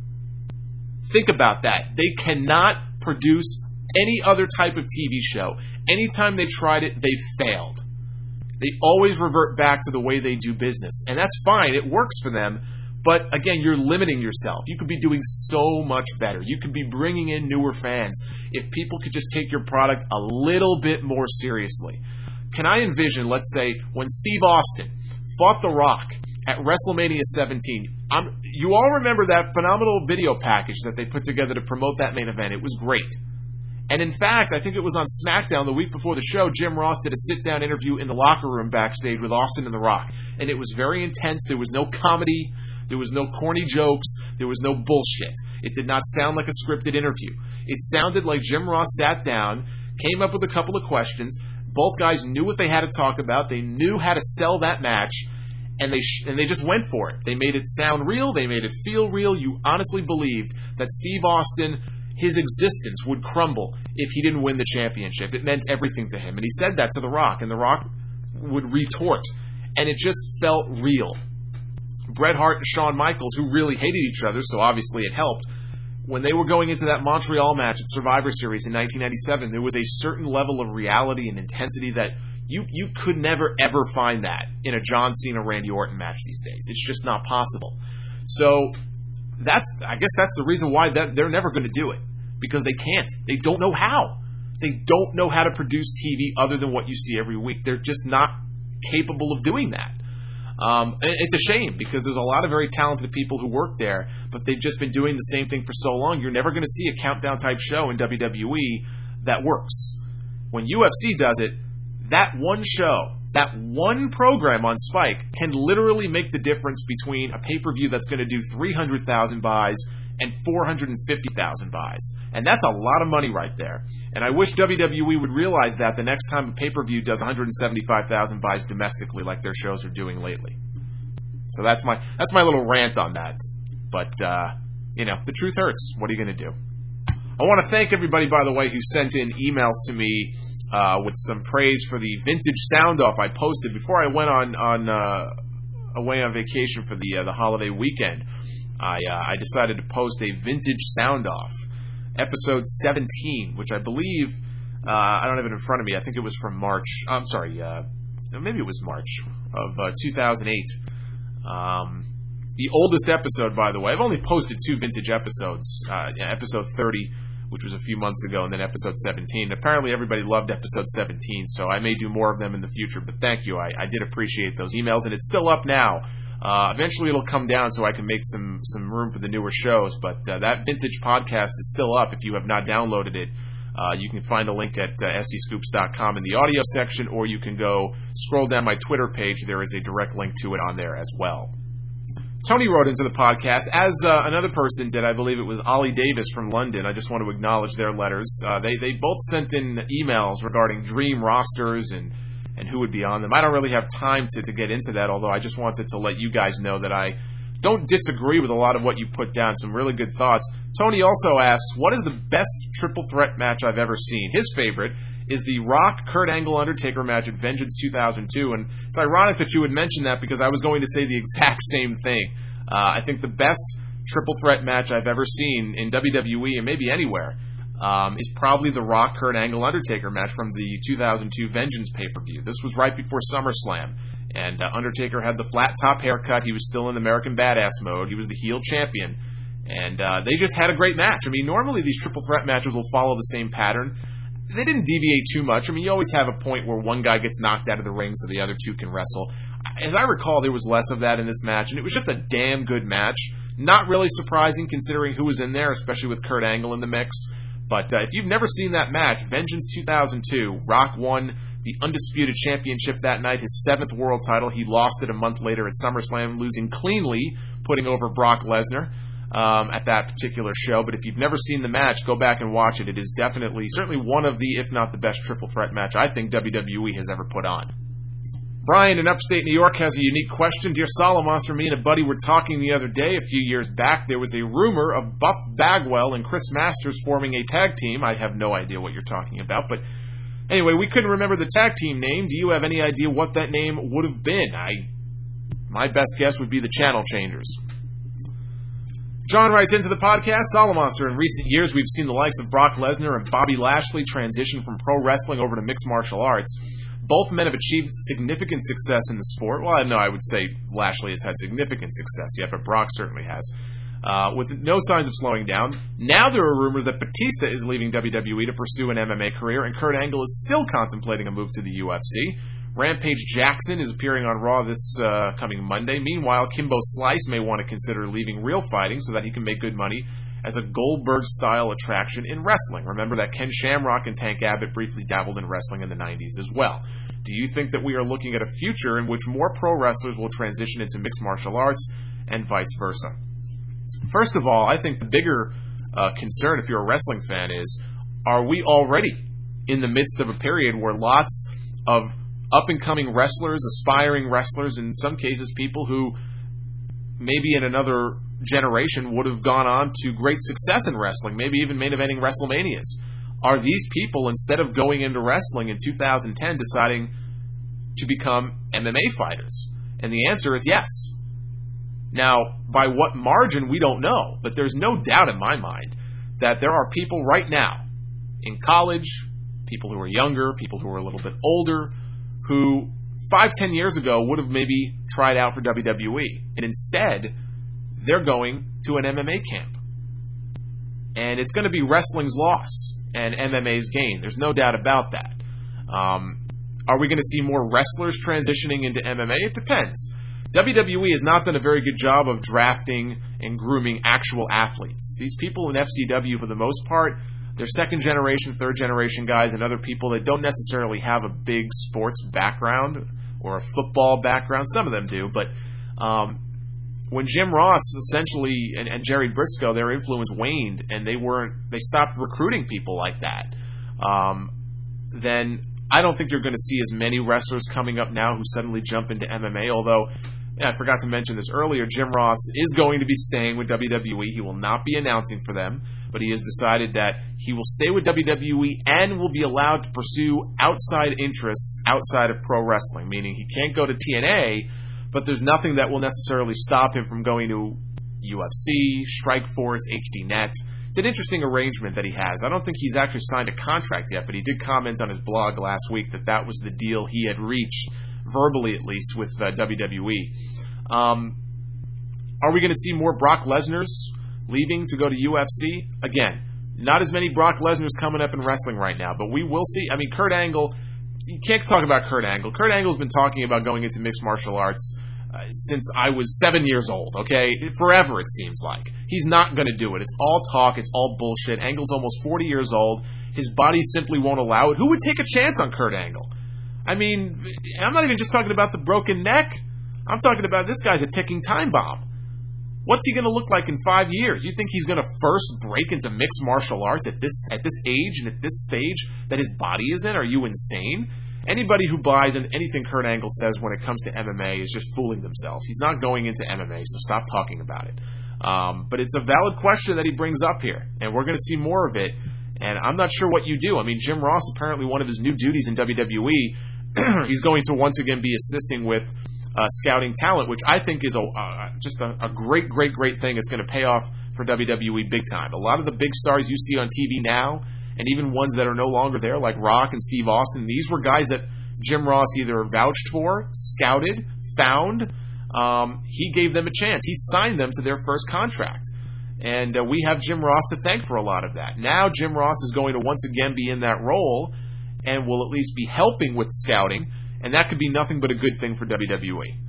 Think about that. They cannot produce any other type of TV show. Anytime they tried it, they failed. They always revert back to the way they do business. And that's fine. It works for them. But again, you're limiting yourself. You could be doing so much better. You could be bringing in newer fans if people could just take your product a little bit more seriously. Can I envision, let's say, when Steve Austin fought The Rock at WrestleMania 17, you all remember that phenomenal video package that they put together to promote that main event. It was great. And in fact, I think it was on SmackDown the week before the show, Jim Ross did a sit-down interview in the locker room backstage with Austin and The Rock. And it was very intense. There was no comedy. There was no corny jokes. There was no bullshit. It did not sound like a scripted interview. It sounded like Jim Ross sat down, came up with a couple of questions. Both guys knew what they had to talk about. They knew how to sell that match. And they just went for it. They made it sound real. They made it feel real. You honestly believed that Steve Austin, his existence would crumble if he didn't win the championship. It meant everything to him. And he said that to The Rock, and The Rock would retort. And it just felt real. Bret Hart and Shawn Michaels, who really hated each other, so obviously it helped, when they were going into that Montreal match at Survivor Series in 1997, there was a certain level of reality and intensity that you could never, ever find that in a John Cena-Randy Orton match these days. It's just not possible. So I guess that's the reason why they're never going to do it, because they can't. They don't know how. They don't know how to produce TV other than what you see every week. They're just not capable of doing that. It's a shame, because there's a lot of very talented people who work there, but they've just been doing the same thing for so long. You're never going to see a countdown type show in WWE that works. When UFC does it, that one show That one program on Spike can literally make the difference between a pay-per-view that's going to do 300,000 buys and 450,000 buys. And that's a lot of money right there. And I wish WWE would realize that the next time a pay-per-view does 175,000 buys domestically like their shows are doing lately. So that's my little rant on that. But, the truth hurts. What are you going to do? I want to thank everybody, by the way, who sent in emails to me with some praise for the vintage sound-off I posted before I went away on vacation for the holiday weekend. I decided to post a vintage sound-off, episode 17, which I believe, I don't have it in front of me, I think it was from March, I'm sorry, maybe it was March of 2008. The oldest episode, by the way. I've only posted 2 vintage episodes, episode 30, which was a few months ago, and then episode 17. Apparently everybody loved episode 17, so I may do more of them in the future, but thank you. I did appreciate those emails, and it's still up now. Eventually it'll come down so I can make some room for the newer shows, but that vintage podcast is still up. If you have not downloaded it, you can find a link at SCScoops.com in the audio section, or you can go scroll down my Twitter page. There is a direct link to it on there as well. Tony wrote into the podcast, as another person did. I believe it was Ollie Davis from London. I just want to acknowledge their letters. They both sent in emails regarding dream rosters and who would be on them. I don't really have time to get into that, although I just wanted to let you guys know that I don't disagree with a lot of what you put down. Some really good thoughts. Tony also asks, what is the best triple threat match I've ever seen? His favorite is the Rock, Kurt Angle, Undertaker match at Vengeance 2002. And it's ironic that you would mention that because I was going to say the exact same thing. I think the best triple threat match I've ever seen in WWE and maybe anywhere is probably the Rock, Kurt Angle, Undertaker match from the 2002 Vengeance pay-per-view. This was right before SummerSlam. And Undertaker had the flat top haircut. He was still in American Badass mode. He was the heel champion. And they just had a great match. I mean, normally these triple threat matches will follow the same pattern. They didn't deviate too much. I mean, you always have a point where one guy gets knocked out of the ring so the other two can wrestle. As I recall, there was less of that in this match, and it was just a damn good match. Not really surprising considering who was in there, especially with Kurt Angle in the mix. But if you've never seen that match, Vengeance 2002, Rock won the Undisputed Championship that night, his 7th world title. He lost it a month later at SummerSlam, losing cleanly, putting over Brock Lesnar at that particular show. But if you've never seen the match, go back and watch it. It is definitely, certainly one of the, if not the best triple threat match I think WWE has ever put on. Brian in upstate New York has a unique question. Dear Solomonster, me and a buddy were talking the other day. A few years back, there was a rumor of Buff Bagwell and Chris Masters forming a tag team. I have no idea what you're talking about, but anyway, we couldn't remember the tag team name. Do you have any idea what that name would have been? My best guess would be the Channel Changers. John writes into the podcast, Solomonster, in recent years we've seen the likes of Brock Lesnar and Bobby Lashley transition from pro wrestling over to mixed martial arts. Both men have achieved significant success in the sport. Well, no, I would say Lashley has had significant success, yeah, but Brock certainly has. With no signs of slowing down. Now there are rumors that Batista is leaving WWE to pursue an MMA career, and Kurt Angle is still contemplating a move to the UFC. Rampage Jackson is appearing on Raw this coming Monday. Meanwhile, Kimbo Slice may want to consider leaving real fighting so that he can make good money as a Goldberg-style attraction in wrestling. Remember that Ken Shamrock and Tank Abbott briefly dabbled in wrestling in the 90s as well. Do you think that we are looking at a future in which more pro wrestlers will transition into mixed martial arts and vice versa? First of all, I think the bigger concern, if you're a wrestling fan, is, are we already in the midst of a period where lots of up-and-coming wrestlers, aspiring wrestlers, in some cases people who maybe in another generation would have gone on to great success in wrestling, maybe even main eventing WrestleManias. Are these people, instead of going into wrestling in 2010, deciding to become MMA fighters? And the answer is yes. Now, by what margin, we don't know, but there's no doubt in my mind that there are people right now in college, people who are younger, people who are a little bit older, who 5-10 years ago would have maybe tried out for WWE. And instead, they're going to an MMA camp. And it's going to be wrestling's loss and MMA's gain. There's no doubt about that. Are we going to see more wrestlers transitioning into MMA? It depends. WWE has not done a very good job of drafting and grooming actual athletes. These people in FCW, for the most part, they're second generation, third generation guys, and other people that don't necessarily have a big sports background or a football background. Some of them do, but when Jim Ross essentially and Jerry Briscoe, their influence waned, and they stopped recruiting people like that, then I don't think you're going to see as many wrestlers coming up now who suddenly jump into MMA, although I forgot to mention this earlier, Jim Ross is going to be staying with WWE. He will not be announcing for them, but he has decided that he will stay with WWE and will be allowed to pursue outside interests outside of pro wrestling, meaning he can't go to TNA, but there's nothing that will necessarily stop him from going to UFC, Strikeforce, HDNet. It's an interesting arrangement that he has. I don't think he's actually signed a contract yet, but he did comment on his blog last week that was the deal he had reached, verbally at least, with WWE. Are we going to see more Brock Lesnar's leaving to go to UFC? Again, not as many Brock Lesnar's coming up in wrestling right now, but we will see. I mean, Kurt Angle, you can't talk about Kurt Angle. Kurt Angle's been talking about going into mixed martial arts since I was 7 years old, okay? Forever, it seems like. He's not going to do it. It's all talk. It's all bullshit. Angle's almost 40 years old. His body simply won't allow it. Who would take a chance on Kurt Angle? I mean, I'm not even just talking about the broken neck. I'm talking about this guy's a ticking time bomb. What's he going to look like in 5 years? You think he's going to first break into mixed martial arts at this age and at this stage that his body is in? Are you insane? Anybody who buys in anything Kurt Angle says when it comes to MMA is just fooling themselves. He's not going into MMA, so stop talking about it. But it's a valid question that he brings up here, and we're going to see more of it. And I'm not sure what you do. I mean, Jim Ross, apparently one of his new duties in WWE, he's going to once again be assisting with scouting talent, which I think is just a great, great, great thing. It's going to pay off for WWE big time. A lot of the big stars you see on TV now, and even ones that are no longer there, like Rock and Steve Austin, these were guys that Jim Ross either vouched for, scouted, found. He gave them a chance. He signed them to their first contract. And we have Jim Ross to thank for a lot of that. Now Jim Ross is going to once again be in that role and will at least be helping with scouting, and that could be nothing but a good thing for WWE.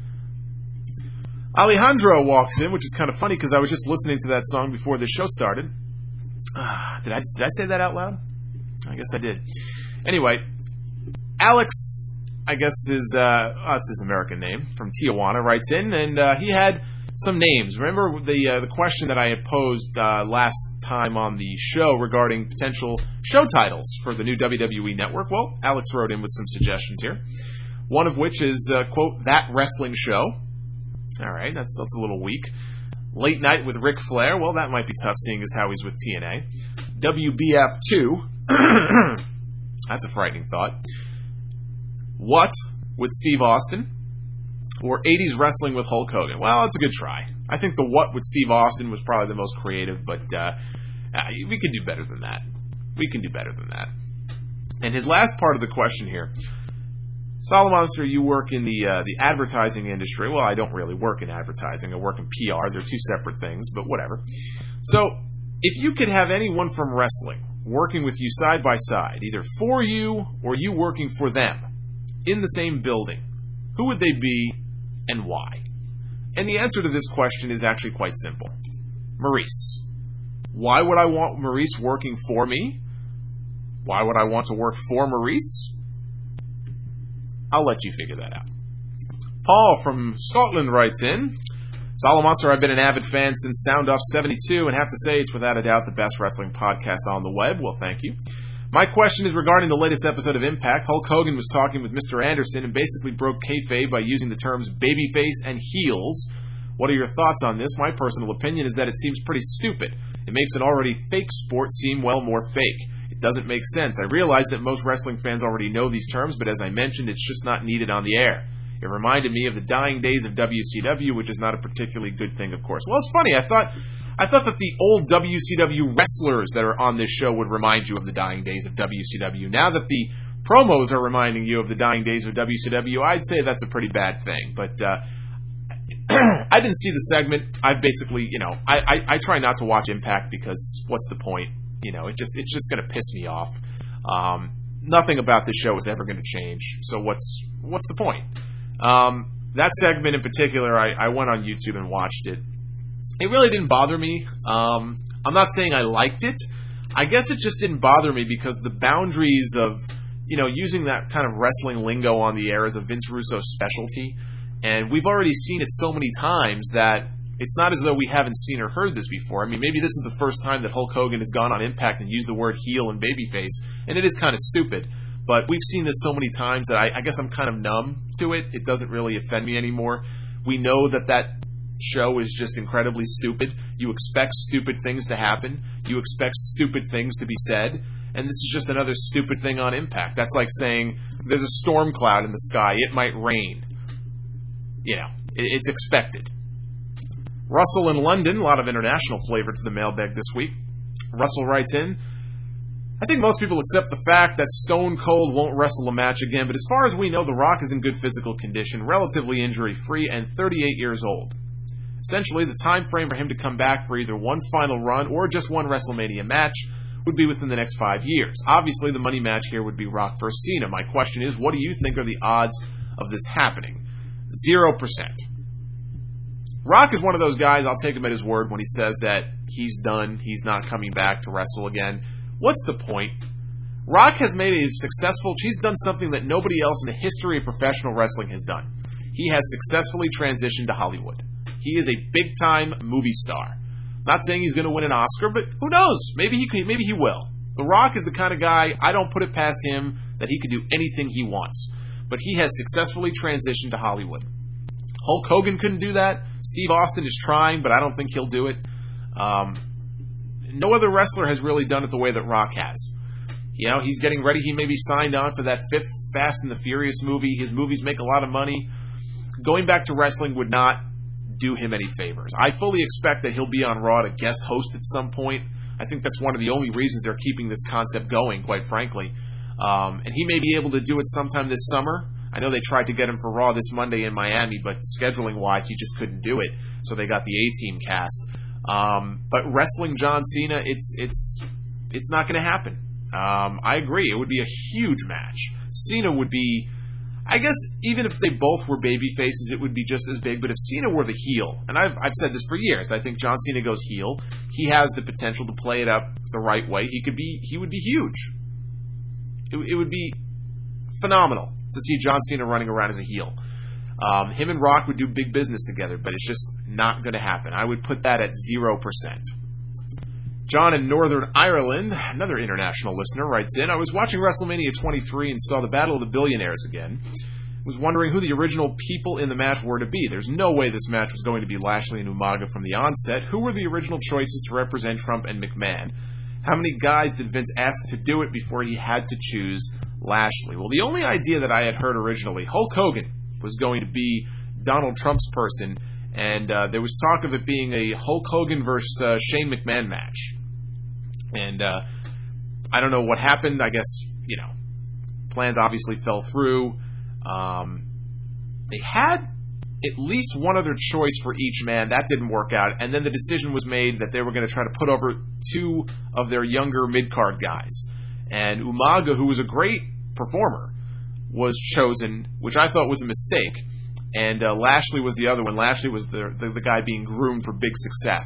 Alejandro walks in, which is kind of funny because I was just listening to that song before the show started. Did I say that out loud? I guess I did. Anyway, Alex, I guess that's his American name, from Tijuana, writes in, and he had some names. Remember the question that I had posed last time on the show regarding potential show titles for the new WWE Network? Well, Alex wrote in with some suggestions here. One of which is, quote, That Wrestling Show. All right, that's a little weak. Late Night with Ric Flair. Well, that might be tough, seeing as how he's with TNA. WBF 2. That's a frightening thought. What with Steve Austin? Or 80s Wrestling with Hulk Hogan. Well, it's a good try. I think the What with Steve Austin was probably the most creative, but we can do better than that. We can do better than that. And his last part of the question here. Solomonster, you work in the advertising industry. Well, I don't really work in advertising. I work in PR. They're two separate things, but whatever. So, if you could have anyone from wrestling working with you side by side, either for you or you working for them, in the same building, who would they be and why? And the answer to this question is actually quite simple. Maurice. Why would I want Maurice working for me? Why would I want to work for Maurice? I'll let you figure that out. Paul from Scotland writes in, Solomonster, I've been an avid fan since Sound Off 72 and have to say it's without a doubt the best wrestling podcast on the web. Well, thank you. My question is regarding the latest episode of Impact. Hulk Hogan was talking with Mr. Anderson and basically broke kayfabe by using the terms babyface and heels. What are your thoughts on this? My personal opinion is that it seems pretty stupid. It makes an already fake sport seem, well, more fake. It doesn't make sense. I realize that most wrestling fans already know these terms, but as I mentioned, it's just not needed on the air. It reminded me of the dying days of WCW, which is not a particularly good thing, of course. Well, it's funny. I thought that the old WCW wrestlers that are on this show would remind you of the dying days of WCW. Now that the promos are reminding you of the dying days of WCW, I'd say that's a pretty bad thing. But I didn't see the segment. I basically, I try not to watch Impact because what's the point? It's just going to piss me off. Nothing about this show is ever going to change. So what's the point? That segment in particular, I went on YouTube and watched it. It really didn't bother me. I'm not saying I liked it. I guess it just didn't bother me because the boundaries of, using that kind of wrestling lingo on the air is a Vince Russo specialty. And we've already seen it so many times that it's not as though we haven't seen or heard this before. I mean, maybe this is the first time that Hulk Hogan has gone on Impact and used the word heel and babyface, and it is kind of stupid. But we've seen this so many times that I guess I'm kind of numb to it. It doesn't really offend me anymore. We know that show is just incredibly stupid. You expect stupid things to happen. You expect stupid things to be said. And this is just another stupid thing on Impact. That's like saying there's a storm cloud in the sky. It might rain. It's expected. Russell in London, a lot of international flavor to the mailbag this week. Russell writes in, I think most people accept the fact that Stone Cold won't wrestle a match again, but as far as we know, The Rock is in good physical condition, relatively injury-free, and 38 years old. Essentially, the time frame for him to come back for either one final run or just one WrestleMania match would be within the next 5 years. Obviously, the money match here would be Rock vs. Cena. My question is, what do you think are the odds of this happening? 0%. Rock is one of those guys, I'll take him at his word when he says that he's done, he's not coming back to wrestle again. What's the point? Rock has made a he's done something that nobody else in the history of professional wrestling has done. He has successfully transitioned to Hollywood. He is a big-time movie star. Not saying he's going to win an Oscar, but who knows? Maybe he will. The Rock is the kind of guy, I don't put it past him that he could do anything he wants. But he has successfully transitioned to Hollywood. Hulk Hogan couldn't do that. Steve Austin is trying, but I don't think he'll do it. No other wrestler has really done it the way that Rock has. He's getting ready. He may be signed on for that 5th Fast and the Furious movie. His movies make a lot of money. Going back to wrestling would not do him any favors. I fully expect that he'll be on Raw to guest host at some point. I think that's one of the only reasons they're keeping this concept going, quite frankly. And he may be able to do it sometime this summer. I know they tried to get him for Raw this Monday in Miami, but scheduling-wise, he just couldn't do it. So they got the A-Team cast. But wrestling John Cena, it's not going to happen. I agree. It would be a huge match. Cena would be, I guess, even if they both were baby faces, it would be just as big. But if Cena were the heel, and I've said this for years, I think John Cena goes heel. He has the potential to play it up the right way. He would be huge. It would be phenomenal to see John Cena running around as a heel. Him and Rock would do big business together, but it's just not going to happen. I would put that at 0%. John in Northern Ireland, another international listener, writes in, I was watching WrestleMania 23 and saw the Battle of the Billionaires again. Was wondering who the original people in the match were to be. There's no way this match was going to be Lashley and Umaga from the onset. Who were the original choices to represent Trump and McMahon? How many guys did Vince ask to do it before he had to choose Lashley? Well, the only idea that I had heard originally, Hulk Hogan was going to be Donald Trump's person, and there was talk of it being a Hulk Hogan versus Shane McMahon match. And I don't know what happened. I guess, plans obviously fell through. They had at least one other choice for each man. That didn't work out. And then the decision was made that they were going to try to put over 2 of their younger mid-card guys. And Umaga, who was a great performer, was chosen, which I thought was a mistake. And Lashley was the other one. Lashley was the guy being groomed for big success.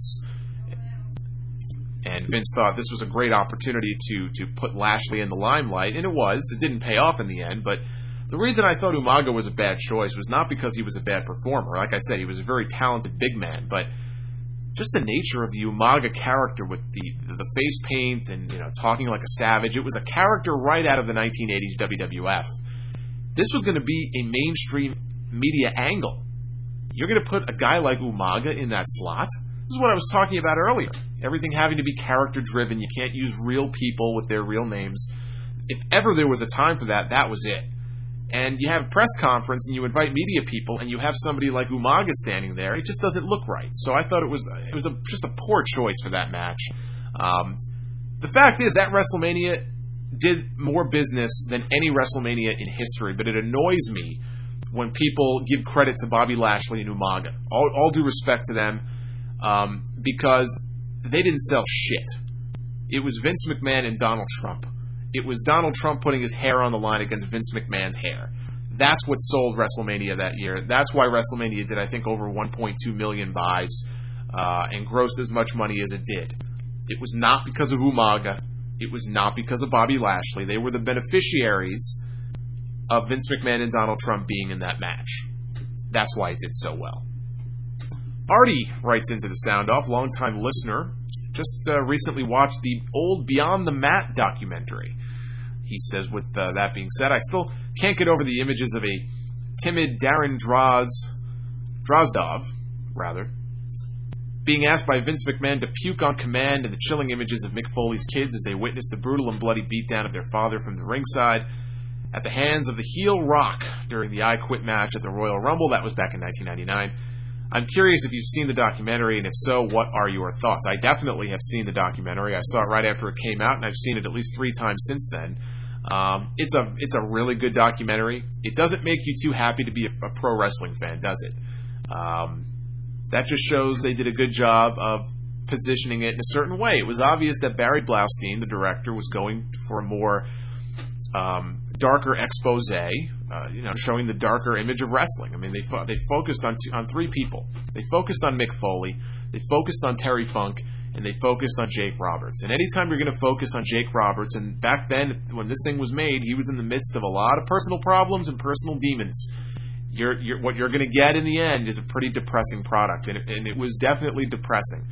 And Vince thought this was a great opportunity to put Lashley in the limelight, and it was. It didn't pay off in the end, but the reason I thought Umaga was a bad choice was not because he was a bad performer. Like I said, he was a very talented big man, but just the nature of the Umaga character with the face paint and talking like a savage. It was a character right out of the 1980s WWF. This was going to be a mainstream media angle. You're going to put a guy like Umaga in that slot? This is what I was talking about earlier. Everything having to be character-driven. You can't use real people with their real names. If ever there was a time for that, that was it. And you have a press conference and you invite media people and you have somebody like Umaga standing there. It just doesn't look right. So I thought it was just a poor choice for that match. The fact is that WrestleMania did more business than any WrestleMania in history, but it annoys me when people give credit to Bobby Lashley and Umaga. All due respect to them, because they didn't sell shit. It was Vince McMahon and Donald Trump. It was Donald Trump putting his hair on the line against Vince McMahon's hair. That's what sold WrestleMania that year. That's why WrestleMania did, I think, over 1.2 million buys and grossed as much money as it did. It was not because of Umaga. it was not because of Bobby Lashley. They were the beneficiaries of Vince McMahon and Donald Trump being in that match. That's why it did so well. Artie writes into the Sound Off, longtime listener, just recently watched the old Beyond the Mat documentary. He says, with that being said, I still can't get over the images of a timid Darren Drozdov, being asked by Vince McMahon to puke on command, and the chilling images of Mick Foley's kids as they witnessed the brutal and bloody beatdown of their father from the ringside at the hands of the heel Rock during the I Quit match at the Royal Rumble. That was back in 1999. I'm curious if you've seen the documentary, and if so, what are your thoughts? I definitely have seen the documentary. I saw it right after it came out, and I've seen it at least 3 times since then. It's a really good documentary. It doesn't make you too happy to be a pro wrestling fan, does it? That just shows they did a good job of positioning it in a certain way. It was obvious that Barry Blaustein, the director, was going for a more darker expose, showing the darker image of wrestling. I mean, they focused on 3 people. They focused on Mick Foley, they focused on Terry Funk, and they focused on Jake Roberts. And anytime you're going to focus on Jake Roberts, and back then, when this thing was made, he was in the midst of a lot of personal problems and personal demons. What you're going to get in the end is a pretty depressing product, and it was definitely depressing.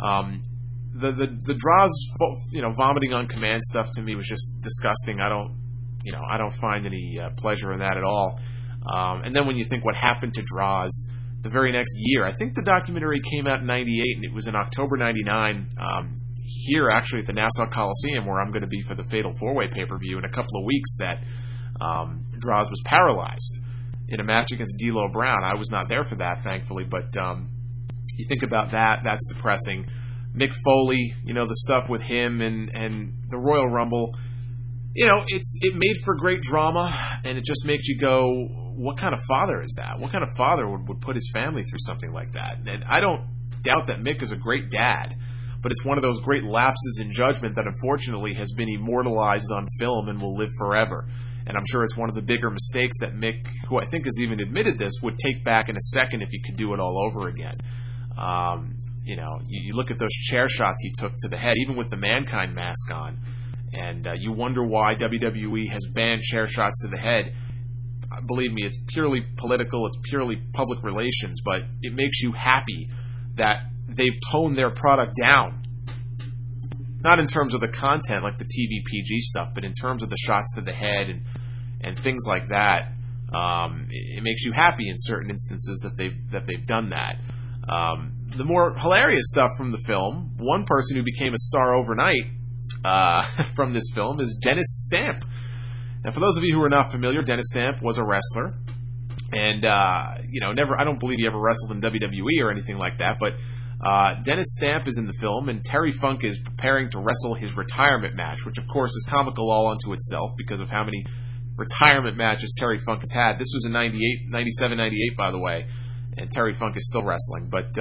The Droz, vomiting on command stuff to me was just disgusting. I don't find any pleasure in that at all. And then when you think what happened to Droz the very next year, I think the documentary came out in 98, and it was in October 99, here actually at the Nassau Coliseum, where I'm going to be for the Fatal 4-Way pay-per-view in a couple of weeks, that Droz was paralyzed in a match against D'Lo Brown. I was not there for that, thankfully, but you think about that, that's depressing. Mick Foley, the stuff with him and the Royal Rumble, it made for great drama, and it just makes you go, what kind of father is that? What kind of father would put his family through something like that? And I don't doubt that Mick is a great dad, but it's one of those great lapses in judgment that unfortunately has been immortalized on film and will live forever. And I'm sure it's one of the bigger mistakes that Mick, who I think has even admitted this, would take back in a second if he could do it all over again. You look at those chair shots he took to the head, even with the Mankind mask on, and you wonder why WWE has banned chair shots to the head. Believe me, it's purely political, it's purely public relations, but it makes you happy that they've toned their product down. Not in terms of the content, like the TV PG stuff, but in terms of the shots to the head and things like that. It makes you happy in certain instances that they've done that. The more hilarious stuff from the film, one person who became a star overnight from this film is Dennis Stamp. Now, for those of you who are not familiar, Dennis Stamp was a wrestler, and I don't believe he ever wrestled in WWE or anything like that, but Dennis Stamp is in the film, and Terry Funk is preparing to wrestle his retirement match, which of course is comical all unto itself because of how many retirement matches Terry Funk has had. This was in 97, 98, by the way, and Terry Funk is still wrestling, but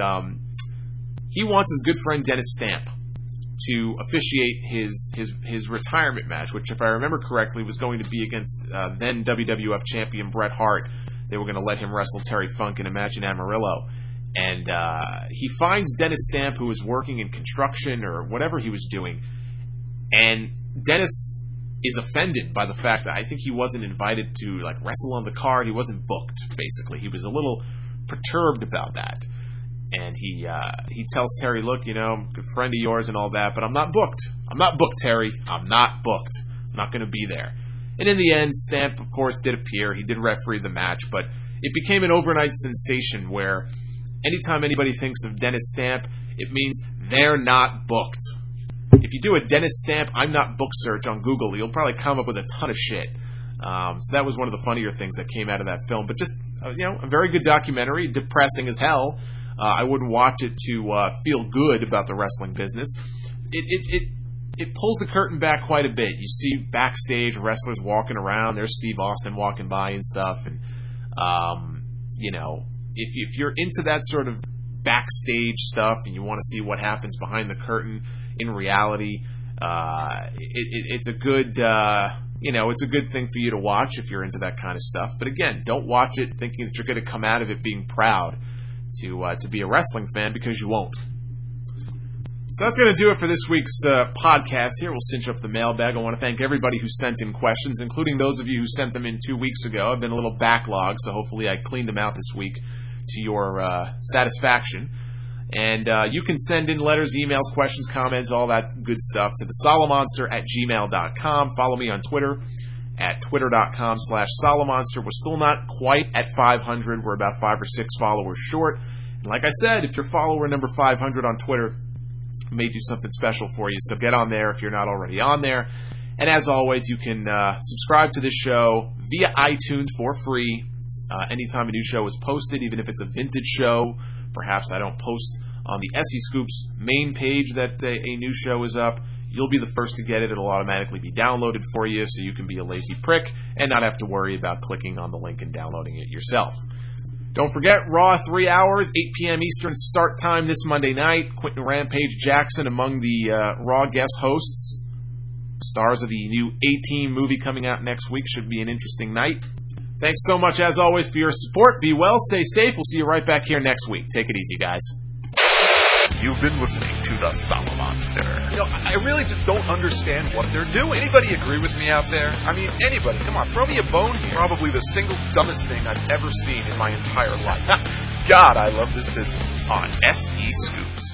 he wants his good friend Dennis Stamp to officiate his retirement match, which, if I remember correctly, was going to be against then WWF champion Bret Hart. They were going to let him wrestle Terry Funk in a match in Amarillo. And he finds Dennis Stamp, who was working in construction or whatever he was doing, and Dennis is offended by the fact that I think he wasn't invited to wrestle on the card. He wasn't booked, basically. He was a little perturbed about that. And he tells Terry, look, good friend of yours and all that, but I'm not booked. I'm not booked, Terry. I'm not booked. I'm not going to be there. And in the end, Stamp, of course, did appear. He did referee the match, but it became an overnight sensation where anytime anybody thinks of Dennis Stamp, it means they're not booked. If you do a Dennis Stamp, I'm not booked search on Google, you'll probably come up with a ton of shit. So that was one of the funnier things that came out of that film. But just, a very good documentary, depressing as hell. I wouldn't watch it to feel good about the wrestling business. It pulls the curtain back quite a bit. You see backstage wrestlers walking around. There's Steve Austin walking by and stuff. And, if you're into that sort of backstage stuff and you want to see what happens behind the curtain in reality, it's a good... it's a good thing for you to watch if you're into that kind of stuff. But again, don't watch it thinking that you're going to come out of it being proud to be a wrestling fan, because you won't. So that's going to do it for this week's podcast here. We'll cinch up the mailbag. I want to thank everybody who sent in questions, including those of you who sent them in 2 weeks ago. I've been a little backlogged, so hopefully I cleaned them out this week to your satisfaction. And you can send in letters, emails, questions, comments, all that good stuff to thesolomonster@gmail.com. Follow me on Twitter at twitter.com/Solomonster. We're still not quite at 500. We're about 5 or 6 followers short. And like I said, if you're follower number 500 on Twitter, I may do something special for you. So get on there if you're not already on there. And as always, you can subscribe to this show via iTunes for free. Anytime a new show is posted, even if it's a vintage show, perhaps I don't post on the SE Scoops main page that a new show is up, you'll be the first to get it. It'll automatically be downloaded for you, so you can be a lazy prick and not have to worry about clicking on the link and downloading it yourself. Don't forget, Raw 3 hours, 8 p.m. Eastern start time this Monday night. Quentin Rampage Jackson among the Raw guest hosts. Stars of the new A-Team movie coming out next week. Should be an interesting night. Thanks so much, as always, for your support. Be well, stay safe. We'll see you right back here next week. Take it easy, guys. You've been listening to The Solomonster. You know, I really just don't understand what they're doing. Anybody agree with me out there? I mean, anybody. Come on, throw me a bone here. Probably the single dumbest thing I've ever seen in my entire life. God, I love this business. On SE Scoops.